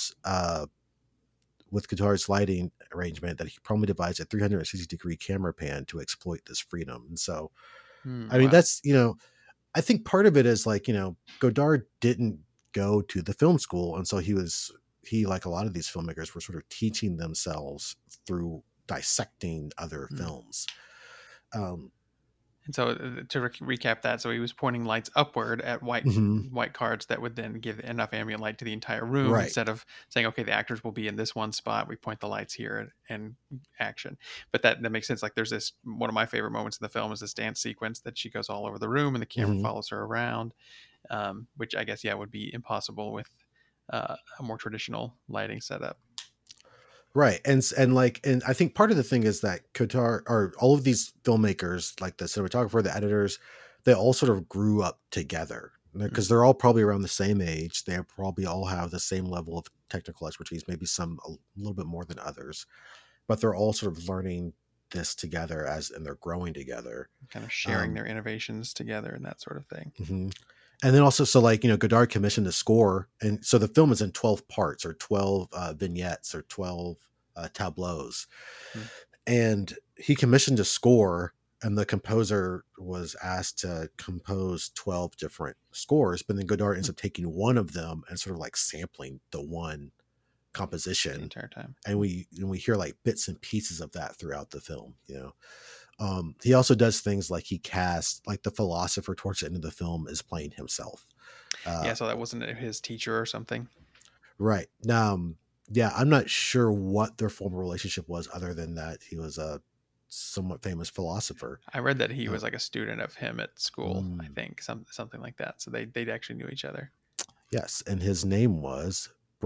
with Godard's lighting arrangement that he promptly devised a 360-degree camera pan to exploit this freedom. And so, I mean, Wow. that's, I think part of it is like, Godard didn't go to the film school. And so he, like a lot of these filmmakers, were sort of teaching themselves through dissecting other Hmm. films. Um, And so to recap that, so he was pointing lights upward at mhm, white cards that would then give enough ambient light to the entire room, right. instead of saying, okay, the actors will be in this one spot, we point the lights here and action. But that makes sense. Like there's this, one of my favorite moments in the film is this dance sequence that she goes all over the room and the camera Hmm. follows her around, which I guess, yeah, would be impossible with a more traditional lighting setup. Right. And I think part of the thing is that Cotard, or all of these filmmakers, like the cinematographer, the editors, they all sort of grew up together because Mm-hmm. they're all probably around the same age. They probably all have the same level of technical expertise, maybe some a little bit more than others, but they're all sort of learning this together and they're growing together. Kind of sharing Um, their innovations together and that sort of thing. mhm. And then also, so like, Godard commissioned the score. And so the film is in 12 parts or 12 vignettes or 12 tableaus. Hmm. And he commissioned a score, and the composer was asked to compose 12 different scores. But then Godard ends Hmm. up taking one of them and sort of like sampling the one The composition. entire time. And we hear like bits and pieces of that throughout the film. He also does things like he casts, like the philosopher towards the end of the film is playing himself. Yeah, Uh, so that wasn't his teacher or something. right. Yeah, I'm not sure what their former relationship was, other than that he was a somewhat famous philosopher. I read that he Uh, was like a student of him at school, I mm, think, something like that. So they actually knew each other. yes, and his name was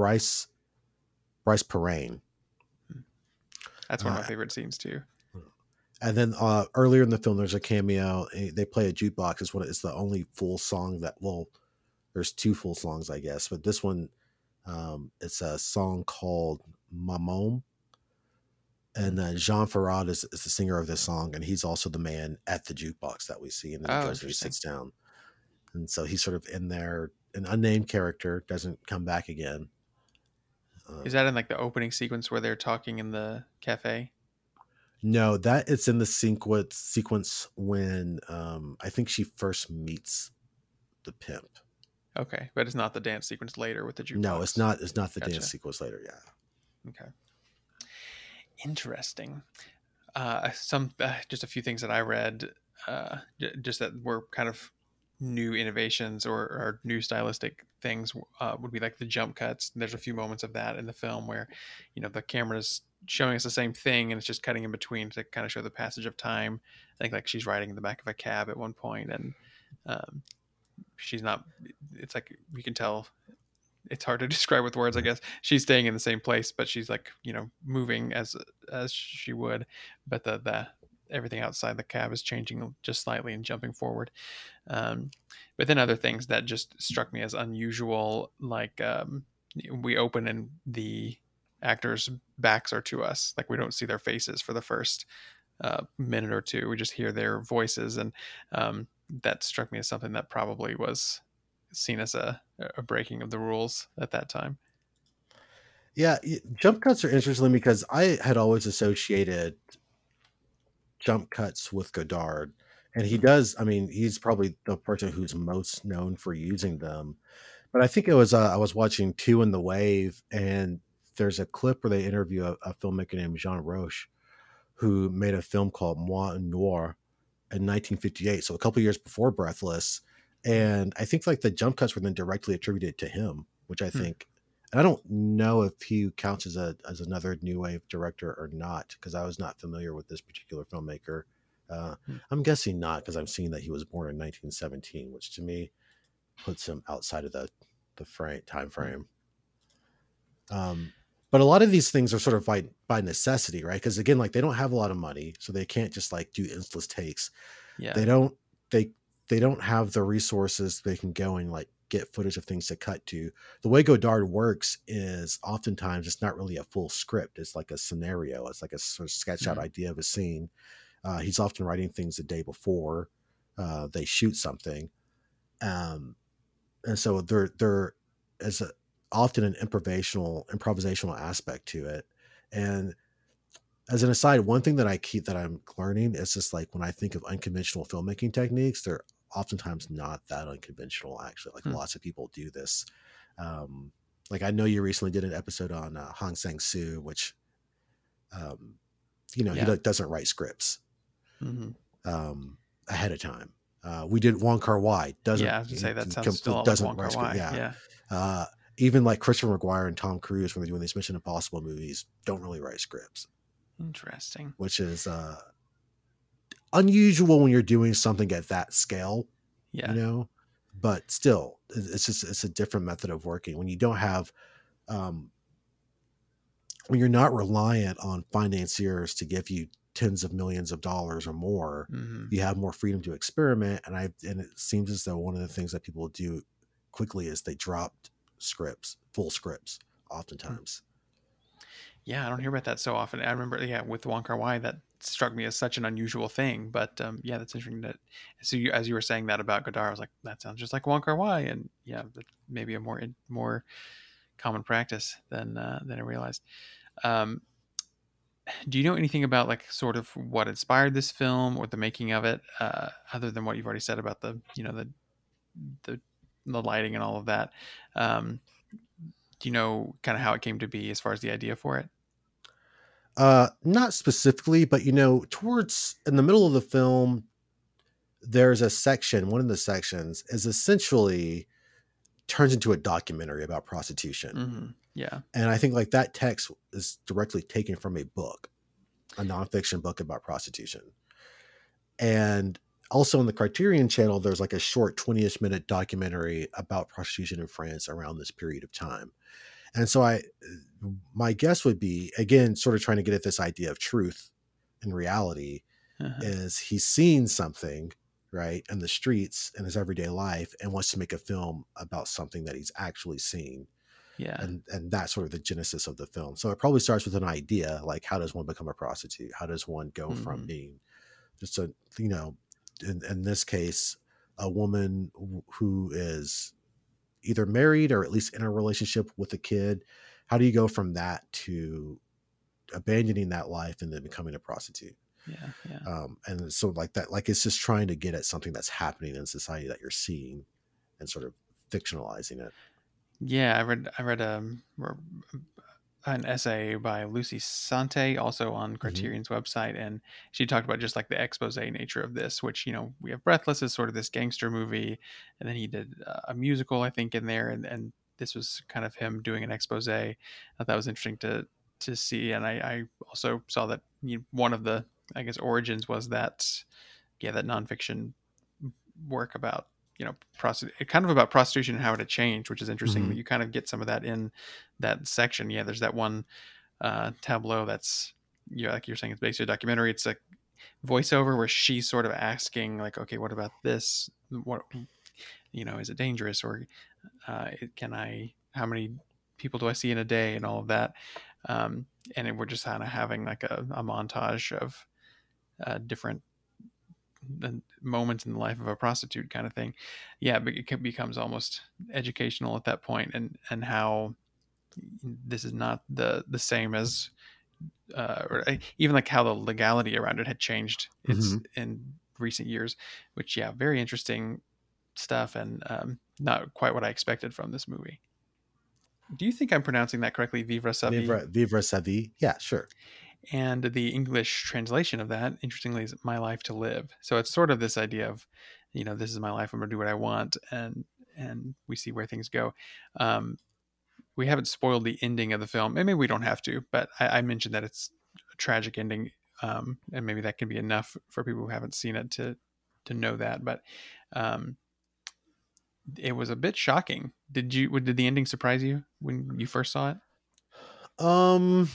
Bryce Perrine. Hmm. That's one of my Uh, favorite scenes too. and then earlier in the film, there's a cameo. They play a jukebox. It's the only full song that, well, there's two full songs, I guess, but this one, it's a song called Maman. Hmm. And Jean Farad is the singer of this song, and he's also the man at the jukebox that we see. And then he Oh, goes and he interesting. sits down, and so he's sort of in there, an unnamed character, doesn't come back again. Is Um, that in like the opening sequence where they're talking in the cafe? no, that it's in the sequence when I think she first meets the pimp. Okay, but it's not the dance sequence later with the No, jukebox. it's not the dance Gotcha. sequence later. Yeah. Okay. Interesting. Some just a few things that I read, just that were kind of new innovations or new stylistic things, would be like the jump cuts. There's a few moments of that in the film where, the camera's showing us the same thing and it's just cutting in between to kind of show the passage of time. I think like she's riding in the back of a cab at one point, and um, she's not. It's like you can tell it's hard to describe with words, I guess. She's staying in the same place, but she's like, moving as she would, but the everything outside the cab is changing just slightly and jumping forward. Um, but then other things that just struck me as unusual, like we open and the actors' backs are to us, like we don't see their faces for the first minute or two. We just hear their voices, and that struck me as something that probably was seen as a breaking of the rules at that time. Yeah, jump cuts are interesting because I had always associated jump cuts with Godard, and he Mm-hmm. does. I mean, he's probably the person who's most known for using them. But I think it was I was watching Two in the Wave, and there's a clip where they interview a filmmaker named Jean Roche, who made a film called Moi Noir in 1958, so a couple years before Breathless. And I think like the jump cuts were then directly attributed to him, which I Hmm. think, and I don't know if he counts as another new wave director or not, because I was not familiar with this particular filmmaker. Hmm. I'm guessing not, because I'm seeing that he was born in 1917, which to me puts him outside of the time Hmm. frame. Um, but a lot of these things are sort of by necessity, right? Because again, like they don't have a lot of money, so they can't just like do endless takes. Yeah. They don't they they don't have the resources they can go and like get footage of things to cut to. The way Godard works is oftentimes it's not really a full script. It's like a scenario. It's like a sort of sketch out Hmm. idea of a scene. He's often writing things the day before they shoot something. Um, and so there is often an improvisational aspect to it. And as an aside, one thing that I'm learning is just like when I think of unconventional filmmaking techniques, they're oftentimes not that unconventional. Actually, like Hmm. lots of people do this. Um, like I know you recently did an episode on Hong Sang Soo, which um, he Yeah. doesn't write scripts Hmm. ahead of time. We did Wong Kar Wai Yeah, I was gonna say that he sounds still a lot like doesn't Wong write Kar script. Wai. Yeah, Yeah. uh, even like Christopher McGuire and Tom Cruise when they're doing these Mission Impossible movies don't really write scripts, Interesting. which is unusual when you're doing something at that scale, you Yeah. know. But still, it's a different method of working when you don't have um, when you're not reliant on financiers to give you tens of millions of dollars or more. Hmm. You have more freedom to experiment, and it seems as though one of the things that people do quickly is they dropped full scripts, oftentimes. Yeah, I don't hear about that so often. I remember, yeah, with Wong Kar Wai, that struck me as such an unusual thing. But yeah, that's interesting. That so as you were saying that about Godard, I was like, that sounds just like Wong Kar Wai, and yeah, that's maybe a more common practice than I realized. Um, do you know anything about like sort of what inspired this film or the making of it, other than what you've already said about the the lighting and all of that? Um, do you know kind of how it came to be as far as the idea for it? Not specifically, but towards in the middle of the film, there's a section. One of the sections is essentially turns into a documentary about prostitution, Hmm. Yeah. and I think like that text is directly taken from a book, a nonfiction book about prostitution. And also on the Criterion channel, there's like a short 20-ish minute documentary about prostitution in France around this period of time. And so my guess would be, again, sort of trying to get at this idea of truth and reality, Uh-huh. is he's seen something, right, in the streets in his everyday life and wants to make a film about something that he's actually seen. Yeah. And that's sort of the genesis of the film. So it probably starts with an idea, like how does one become a prostitute? How does one go from Hmm. being just a, in this case, a woman who is either married or at least in a relationship with a kid? How do you go from that to abandoning that life and then becoming a prostitute? Yeah. Yeah. And so like that, like it's just trying to get at something that's happening in society that you're seeing and sort of fictionalizing it. Yeah, I read an essay by Lucy Sante, also on Hmm. Criterion's website, and she talked about just like the expose nature of this, which we have Breathless as sort of this gangster movie, and then he did a musical, I think, in there, and this was kind of him doing an expose. I thought that was interesting to see, and I also saw that one of the, I guess, origins was that, yeah, that nonfiction work about kind of about prostitution and how it had changed, which is interesting Hmm. that you kind of get some of that in that section. Yeah, there's that one tableau that's, like you're saying, it's basically a documentary. It's a voiceover where she's sort of asking like, okay, what about this, what, is it dangerous, or can I, how many people do I see in a day, and all of that. We're just kind of having like a montage of different moments in the life of a prostitute, kind of thing. Yeah, but it becomes almost educational at that point, and how this is not the same as or even like how the legality around it had changed Hmm. in recent years, which, yeah, very interesting stuff, and not quite what I expected from this movie. Do you think I'm pronouncing that correctly, Vivre sa vie? Vivre sa vie. Yeah, sure. And the English translation of that, interestingly, is "My Life to Live." So it's sort of this idea of, this is my life. I'm going to do what I want, and we see where things go. Um, we haven't spoiled the ending of the film, and maybe we don't have to. But I mentioned that it's a tragic ending, and maybe that can be enough for people who haven't seen it to know that. But um, it was a bit shocking. Did the ending surprise you when you first saw it? Um,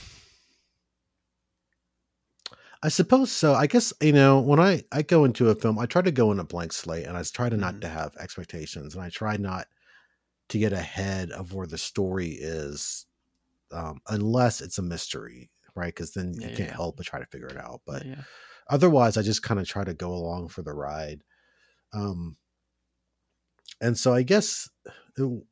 I suppose so. I guess, when I go into a film, I try to go in a blank slate, and I try to not Mm-hmm. to have expectations, and I try not to get ahead of where the story is, unless it's a mystery, right? Because then Yeah, you yeah, can't yeah, help but try to figure it out. yeah, But yeah. otherwise, I just kind of try to go along for the ride. Um, and so I guess it,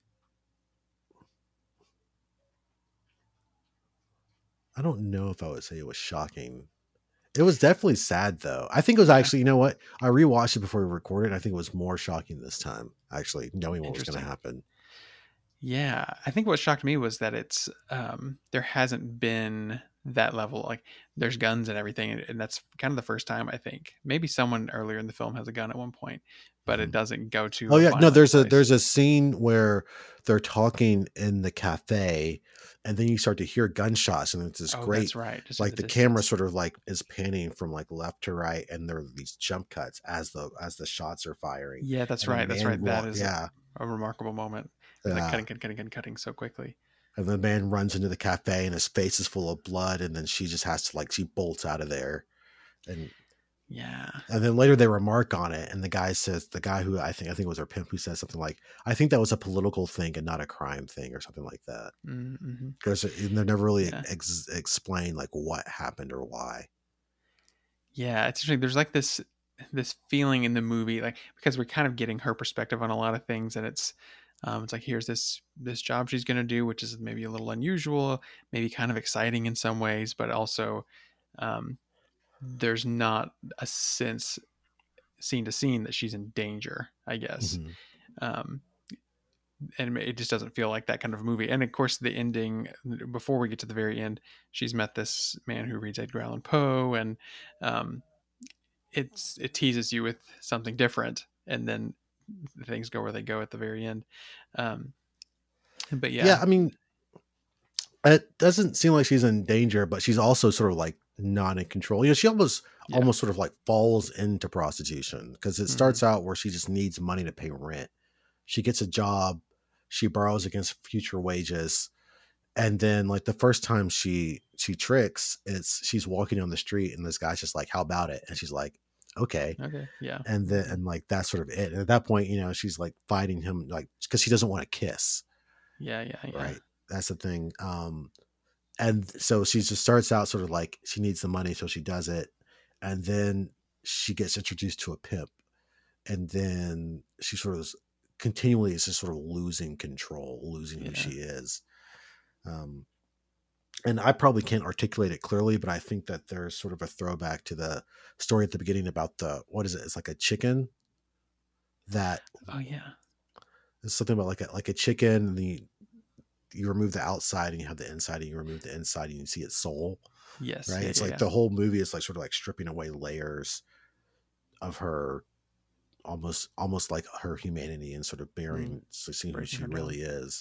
I don't know if I would say it was shocking. It was definitely sad, though. I think it was Yeah. actually, you know what? I rewatched it before we recorded. I think it was more shocking this time, actually, knowing what was going to Interesting. happen. Yeah, I think what shocked me was that it's there hasn't been that level. Like, there's guns and everything, and that's kind of the first time, I think. Maybe someone earlier in the film has a gun at one point, but it Mhm. doesn't go to Oh a yeah, no. violent There's place. a scene where they're talking in the cafe, and then you start to hear gunshots, and it's this Oh, great, that's right, just in like the the camera distance. sort of like is panning from like left to right, and there are these jump cuts as the shots are firing, Yeah, that's and a right. That's man right. That walk, is yeah, a remarkable moment. He's like yeah, cutting, cutting, cutting, cutting, cutting so quickly. and the man runs into the cafe, and his face is full of blood, and then she just has to like she bolts out of there, and Yeah. And then later they remark on it, and the guy says, the guy who I think it was her pimp, who says something like, "I think that was a political thing and not a crime thing," or something like that. Mm-hmm. Because they're never really Yeah. explained like what happened or why. Yeah, it's interesting. There's like this feeling in the movie, like, because we're kind of getting her perspective on a lot of things, and it's like, here's this job she's gonna do, which is maybe a little unusual, maybe kind of exciting in some ways, but also um, there's not a sense, scene to scene, that she's in danger, I guess. Hmm. Um, and it just doesn't feel like that kind of movie. And of course, the ending, before we get to the very end, she's met this man who reads Edgar Allan Poe, and um, it teases you with something different, and then things go where they go at the very end. Um, but Yeah, yeah, I mean, it doesn't seem like she's in danger, but she's also sort of like not in control. She yeah, almost sort of like falls into prostitution because it hmm, starts out where she just needs money to pay rent. She gets a job, she borrows against future wages, and then like the first time she tricks, it's she's walking on the street, and this guy's just like, "How about it?" And she's like, "Okay." okay, yeah, And then hmm, and like that's sort of it. And at that point, she's like fighting him, like, because she doesn't want to kiss, yeah, yeah, yeah, right? That's the thing. And so she just starts out sort of like she needs the money, so she does it, and then she gets introduced to a pimp, and then she sort of continually is just sort of losing control, losing who yeah. she is. Um, and I probably can't articulate it clearly, but I think that there's sort of a throwback to the story at the beginning about the, what is it? It's like a chicken that Oh yeah, It's something about like a chicken. And you remove the outside and you have the inside, and you remove the inside and you see its soul. Yes. Right? Yeah. It's Yeah. like Yeah. the whole movie is like sort of like stripping away layers of her, almost like her humanity, and sort of Mm, seeing who breaking she her down. really is.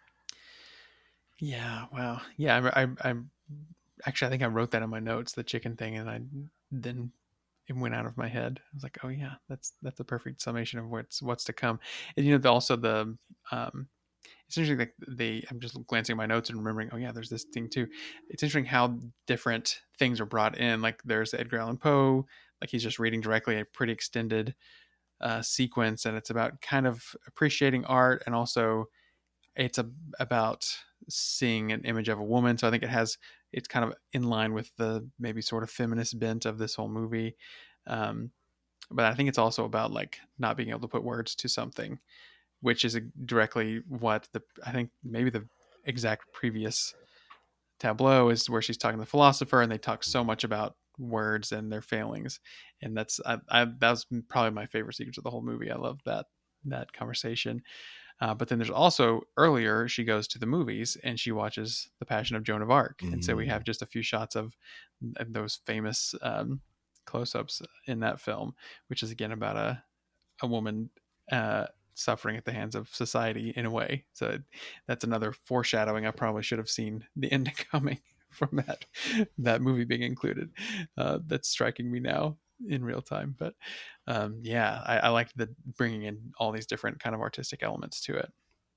Yeah. Wow. Yeah. I actually, I think I wrote that in my notes, the chicken thing, and I then it went out of my head. I was like, oh yeah, that's a perfect summation of what's to come. And also um, it's interesting that I'm just glancing at my notes and remembering, oh yeah, there's this thing too. It's interesting how different things are brought in. Like there's Edgar Allan Poe, like he's just reading directly a pretty extended sequence, and it's about kind of appreciating art, and also it's about seeing an image of a woman. So I think it's kind of in line with the maybe sort of feminist bent of this whole movie. Um, but I think it's also about like not being able to put words to something, which is directly what I think maybe the exact previous tableau is, where she's talking to the philosopher, and they talk so much about words and their failings, and that was probably my favorite sequence of the whole movie. I love that conversation. But then there's also earlier, she goes to the movies and she watches The Passion of Joan of Arc. And so we have Mm. just a few shots of those famous close ups in that film, which is again about a woman uh, suffering at the hands of society in a way. So that's another foreshadowing. I probably should have seen the end coming from that movie being included. That's striking me now in real time. But yeah, I liked the bringing in all these different kind of artistic elements to it.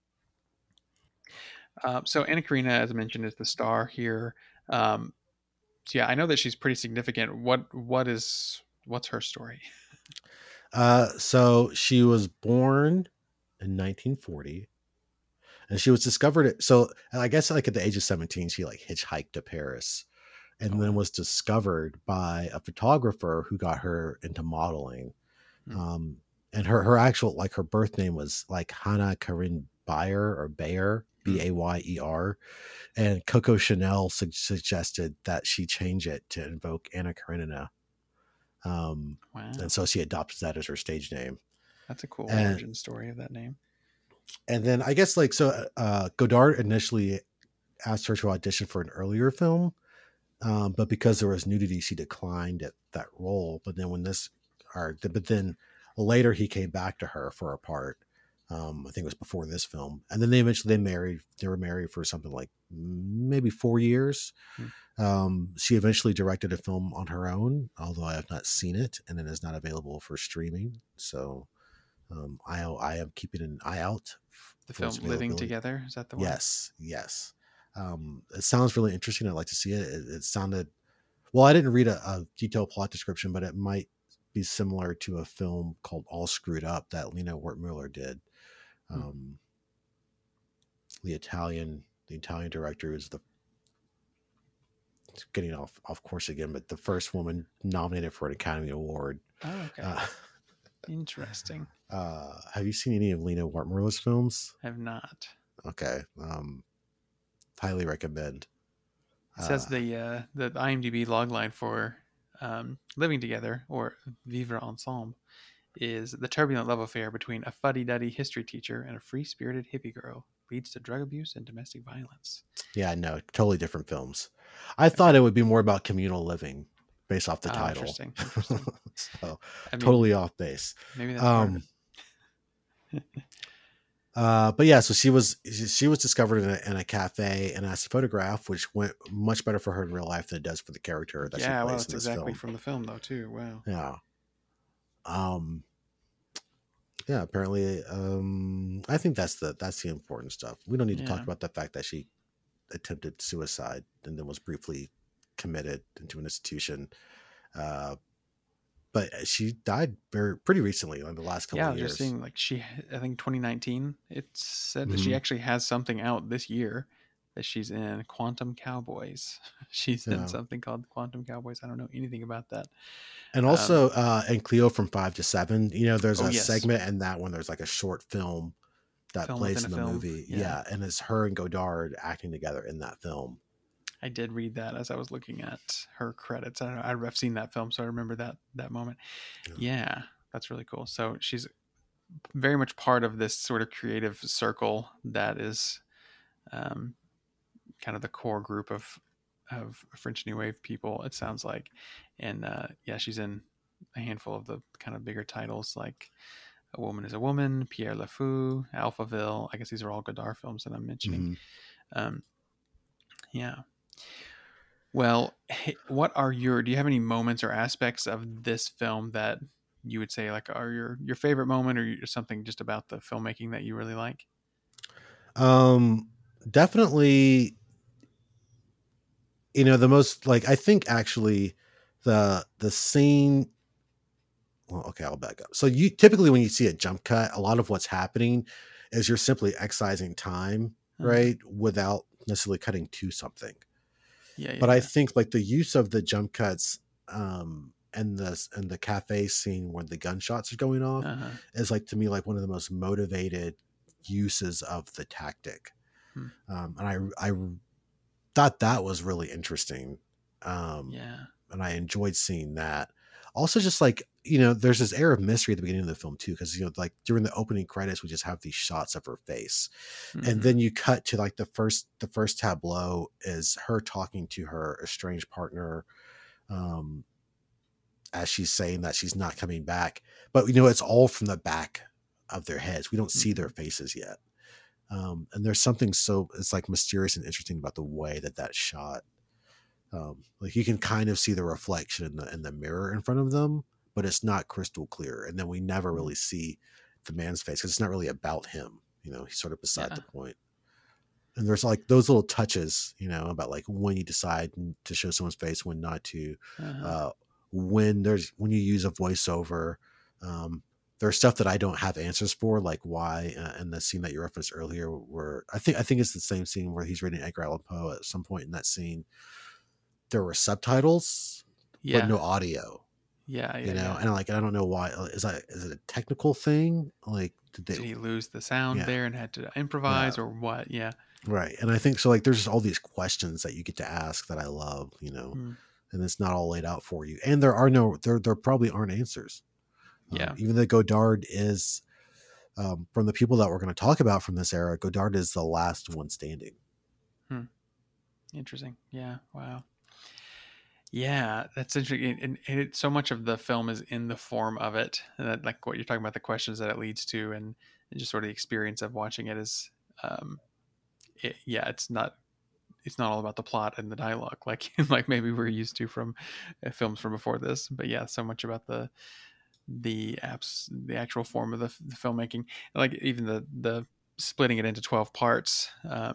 So Anna Karina, as I mentioned, is the star here. Um, so yeah, I know that she's pretty significant. What's her story? So she was born in 1940, and she was discovered. So I guess like at the age of 17, she like hitchhiked to Paris, Oh and then wow. was discovered by a photographer who got her into modeling. Hmm. Um, and her actual, like, her birth name was like Hannah Corinne Bayer, or Bayer, Hmm. Bayer. And Coco Chanel suggested that she change it to invoke Anna Karenina. Um, and Wow, so she adopted that as her stage name. that's a cool And origin story of that name. then I guess like so, Godard initially asked her to audition for an earlier film, but because there was nudity, she declined that role. But then but then later he came back to her for a part. I think it was before this film, and then they married. They were married for something like maybe 4 years. Hmm. She eventually directed a film on her own, although I have not seen it, and it is not available for streaming. So I am keeping an eye out The for its film Living availability. Together, is that the one? Yes, yes. It sounds really interesting. I'd like to see it. It sounded, well, I didn't read a detailed plot description, but it might be similar to a film called All Screwed Up that Lena Wertmuller did. Hmm. Um, the Italian director is the getting off course again, but the first woman nominated for an Academy Award. Oh, okay. Uh, Interesting. have you seen any of Lena Wertmuller's films? Have not. Okay, highly recommend. It says Uh, the IMDb logline for Living Together, or Vivre Ensemble, is the turbulent love affair between a fuddy-duddy history teacher and a free-spirited hippie girl leads to drug abuse and domestic violence. yeah, no, totally different films. I thought Okay. it would be more about communal living based off the Oh, title. interesting. Interesting. So I mean, totally off base. maybe that's part of Um, it. but yeah, so she was discovered in a cafe and asked to photograph, which went much better for her in real life than it does for the character that she Yeah, well, plays in it's this exactly film. from the film though, too. Wow. Yeah. Um, yeah, apparently, I think that's the important stuff. We don't need to talk Yeah. about the fact that she attempted suicide and then was briefly committed into an institution. Uh, but she died pretty recently, like the last couple Yeah, I of was just years. seeing like I think 2019, it said that she Hmm. actually has something out this year that she's in, Quantum Cowboys. She's in Yeah. something called Quantum Cowboys. I don't know anything about that. And Um, also, and Cleo from 5 to 7, there's oh a yes, segment in that one. There's like a short film a that film plays within a in the film. movie. Yeah, Yeah. And it's her and Godard acting together in that film. I did read that as I was looking at her credits. I don't know, I've seen that film, so I remember that moment. Yeah. Yeah, that's really cool. So she's very much part of this sort of creative circle that is um, kind of the core group of French New Wave people, it sounds like. And yeah, she's in a handful of the kind of bigger titles like A Woman is a Woman, Pierre Le Fou, Alphaville. I guess these are all Godard films that I'm mentioning. Hmm. Um, yeah. Well, what are do you have any moments or aspects of this film that you would say like are your favorite moment, or something just about the filmmaking that you really like? Definitely, the most, like, I think actually the scene. Well, okay, I'll back up. So you typically, when you see a jump cut, a lot of what's happening is you're simply excising time, Uh, right, without necessarily cutting to something. yeah, But yeah, I yeah. think like the use of the jump cuts, and the cafe scene when the gunshots are going off Uh-huh. is, like, to me, like one of the most motivated uses of the tactic. Hmm. And I thought that was really interesting. Um, Yeah. and I enjoyed seeing that. Also, just like, there's this air of mystery at the beginning of the film too, because, like, during the opening credits, we just have these shots of her face, and Hmm. then you cut to like the first tableau is her talking to her estranged partner, um, as she's saying that she's not coming back, but it's all from the back of their heads. We don't see their Hmm. faces yet. And there's something so, it's like mysterious and interesting about the way that that's shot. Like, you can kind of see the reflection in the mirror in front of them, but it's not crystal clear. And then we never Hmm. really see the man's face because it's not really about him. He's sort of beside Yeah. the point. And there's like those little touches, about like when you decide to show someone's face, when not to, Uh-huh. uh, when you use a voiceover. Um, there's stuff that I don't have answers for, like why, and the scene that you referenced earlier, where I think it's the same scene where he's reading Edgar Allan Poe. At some point in that scene, there were subtitles, but Yeah. no audio. Yeah. Yeah. Yeah. And like, I don't know why. Is it a technical thing? Like, did they? Did he lose the sound Yeah, there and had to yeah, improvise, or what? Yeah. right. And I think so. Like, there's just all these questions that you get to ask that I love. Hmm. And it's not all laid out for you. And there probably aren't answers. Yeah. Even though Godard is, from the people that we're going to talk about from this era, Godard is the last one standing. Hmm. Interesting. Yeah. Wow. Yeah, that's interesting. So much of the film is in the form of it, and that, like what you're talking about, the questions that it leads to, and just sort of the experience of watching it is, um, yeah, it's not all about the plot and the dialogue, like like maybe we're used to from films from before this. But yeah, so much about the actual form of the filmmaking, like even the splitting it into 12 parts.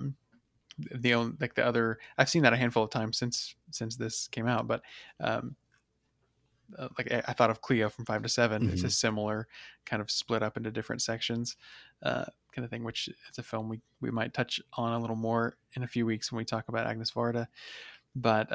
The only like the other I've seen that a handful of times since this came out, but um, like I thought of Cleo from 5 to 7. It's a Hmm. similar kind of split up into different sections, kind of thing. Which it's a film we might touch on a little more in a few weeks when we talk about Agnes Varda. But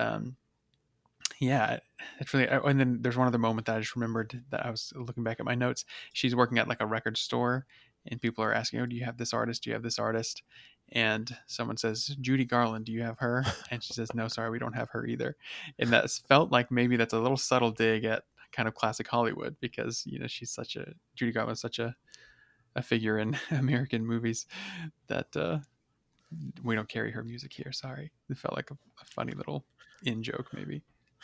yeah, it's really. And then there's one other moment that I just remembered that I was looking back at my notes. She's working at like a record store, and people are asking, "Oh, do you have this artist? Do you have this artist?" And someone says, "Judy Garland, do you have her?" And she says, "No, sorry, we don't have her either." And that's felt like maybe that's a little subtle dig at kind of classic Hollywood, because she's such a Judy Garland's such a figure in American movies that we don't carry her music here. Sorry, it felt like a funny little in joke maybe.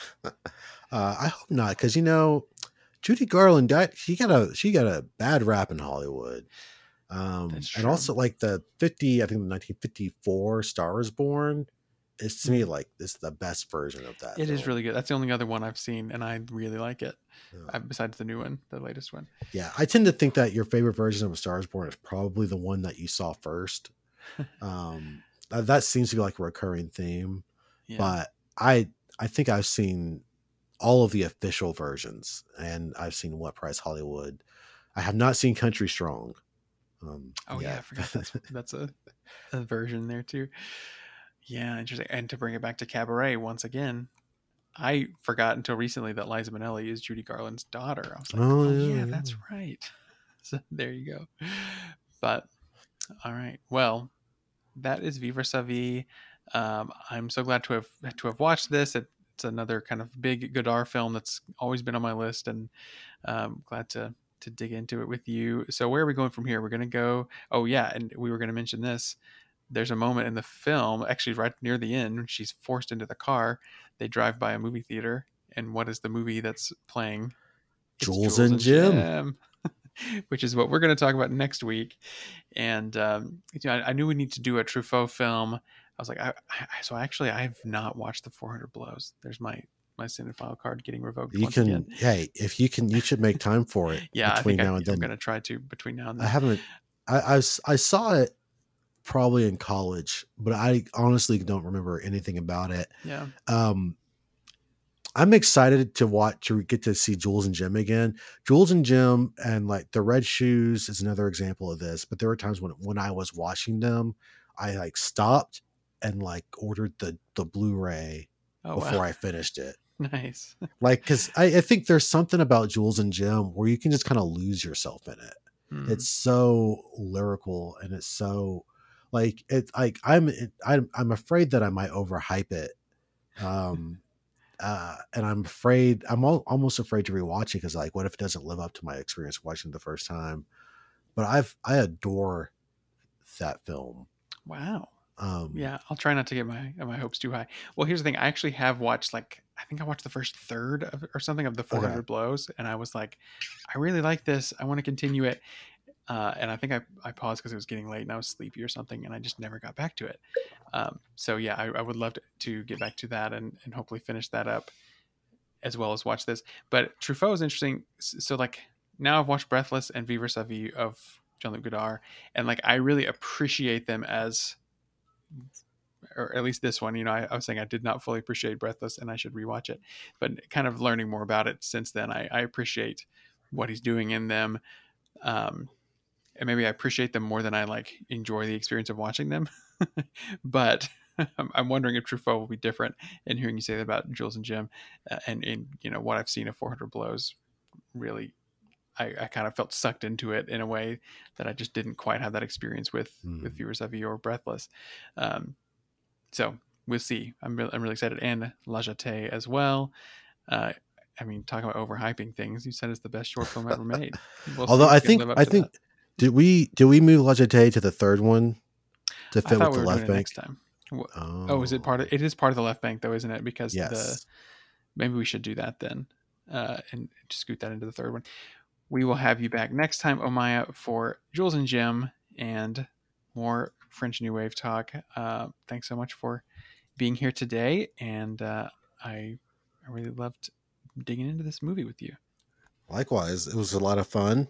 I hope not, because Judy Garland died. She got a bad rap in Hollywood. That's And true. also, like, I think the 1954 Star is Born is, to me, Hmm. like, this the best version of that It is film. really good. That's the only other one I've seen, and I really like it. Uh, Besides the new one, the latest one. yeah, I tend to think that your favorite version of A Star is Born is probably the one that you saw first. That seems to be like a recurring theme, Yeah. but I think I've seen all of the official versions, and I've seen What Price Hollywood. I have not seen Country Strong, Oh yeah, I yet. forgot that's a version there too. Yeah, interesting. And to bring it back to Cabaret once again, I forgot until recently that Liza Minnelli is Judy Garland's daughter. I was like, Oh oh yeah, yeah, yeah. that's right. So there you go. But all right, well, that is Vivre sa vie. I'm so glad to have watched this. It's another kind of big Godard film that's always been on my list, and glad to dig into it with you. So where are we going from here? We're going to go. Oh yeah, and we were going to mention this. There's a moment in the film, actually right near the end, when she's forced into the car. They drive by a movie theater, and what is the movie that's playing? It's Jules and Jim. Which is what we're going to talk about next week. And I knew we need to do a Truffaut film. I was like, I've not watched the 400 Blows. There's my cinephile card getting revoked. Again. Hey, if you can, you should make time for it. Yeah, between now and then. I'm going to try to between now and then. I haven't. I saw it probably in college, but I honestly don't remember anything about it. Yeah. I'm excited to get to see Jules and Jim again. Jules and Jim and like the Red Shoes is another example of this. But there were times when I was watching them, I like stopped and like ordered the Blu-ray before I finished it. Nice. Like, because I think there's something about Jules and Jim where you can just kind of lose yourself in it. It's so lyrical and it's so like it's like I'm afraid that I might overhype it. And I'm almost afraid to rewatch it because like, what if it doesn't live up to my experience watching it the first time? But I adore that film. Wow. Yeah, I'll try not to get my hopes too high. Well, here's the thing. I actually have watched I think I watched the first third or something of the 400 Blows, and I was like, I really like this. I want to continue it. And I think I paused because it was getting late and I was sleepy or something, and I just never got back to it. So yeah, I would love to get back to that and hopefully finish that up as well as watch this. But Truffaut is interesting. So like now I've watched Breathless and Vivre sa vie of Jean-Luc Godard, and like I really appreciate them as, or at least this one, I was saying I did not fully appreciate Breathless and I should rewatch it, but kind of learning more about it since then, I appreciate what he's doing in them. And maybe I appreciate them more than I like enjoy the experience of watching them. But I'm wondering if Truffaut will be different. And hearing you say that about Jules and Jim, and what I've seen of 400 Blows, really, I kind of felt sucked into it in a way that I just didn't quite have that experience with Vivre sa vie or Breathless. So we'll see. I'm really excited, and La Jetée as well. I mean, talking about overhyping things, you said it's the best short film ever made. Although I think. Did we move La Jetée to the third one to fit with the Left Bank next time? Is it part of? It is part of the Left Bank though, isn't it? Because yes. Maybe we should do that then, and just scoot that into the third one. We will have you back next time, Omaya, for Jules and Jim and more French New Wave talk. Thanks so much for being here today, and I really loved digging into this movie with you. Likewise, it was a lot of fun.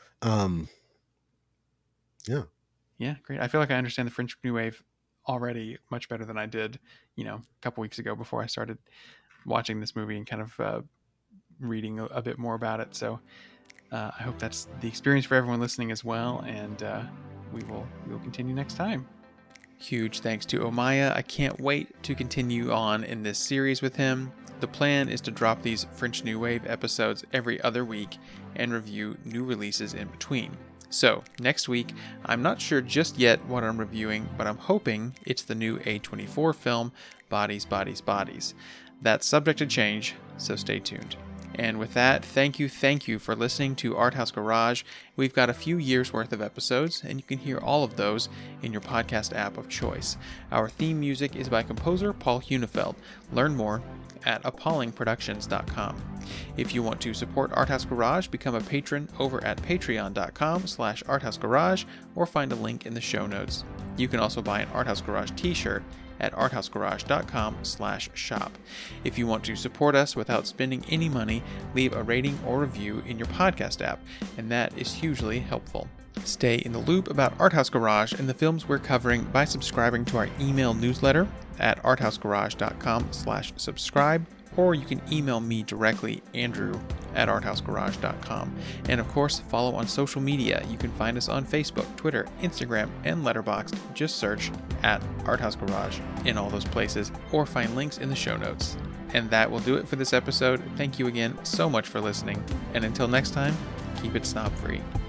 Yeah, great. I feel like I understand the French New Wave already much better than I did, a couple weeks ago before I started watching this movie and kind of reading a bit more about it. So I hope that's the experience for everyone listening as well. And we will continue next time. Huge thanks to Omaya. I can't wait to continue on in this series with him. The plan is to drop these French New Wave episodes every other week and review new releases in between. So, next week, I'm not sure just yet what I'm reviewing, but I'm hoping it's the new A24 film, Bodies, Bodies, Bodies. That's subject to change, so stay tuned. And with that, thank you for listening to Art House Garage. We've got a few years worth of episodes, and you can hear all of those in your podcast app of choice. Our theme music is by composer Paul Hunefeld. Learn more at appallingproductions.com. If you want to support Art House Garage, become a patron over at patreon.com/arthousegarage or find a link in the show notes. You can also buy an Art House Garage t-shirt at arthousegarage.com/shop. If you want to support us without spending any money, leave a rating or review in your podcast app, and that is hugely helpful. Stay in the loop about Art House Garage and the films we're covering by subscribing to our email newsletter at arthousegarage.com/subscribe, or you can email me directly, Andrew at arthousegarage.com. And of course, follow on social media. You can find us on Facebook, Twitter, Instagram, and Letterboxd. Just search at Art House Garage in all those places, or find links in the show notes. And that will do it for this episode. Thank you again so much for listening. And until next time, keep it snob free.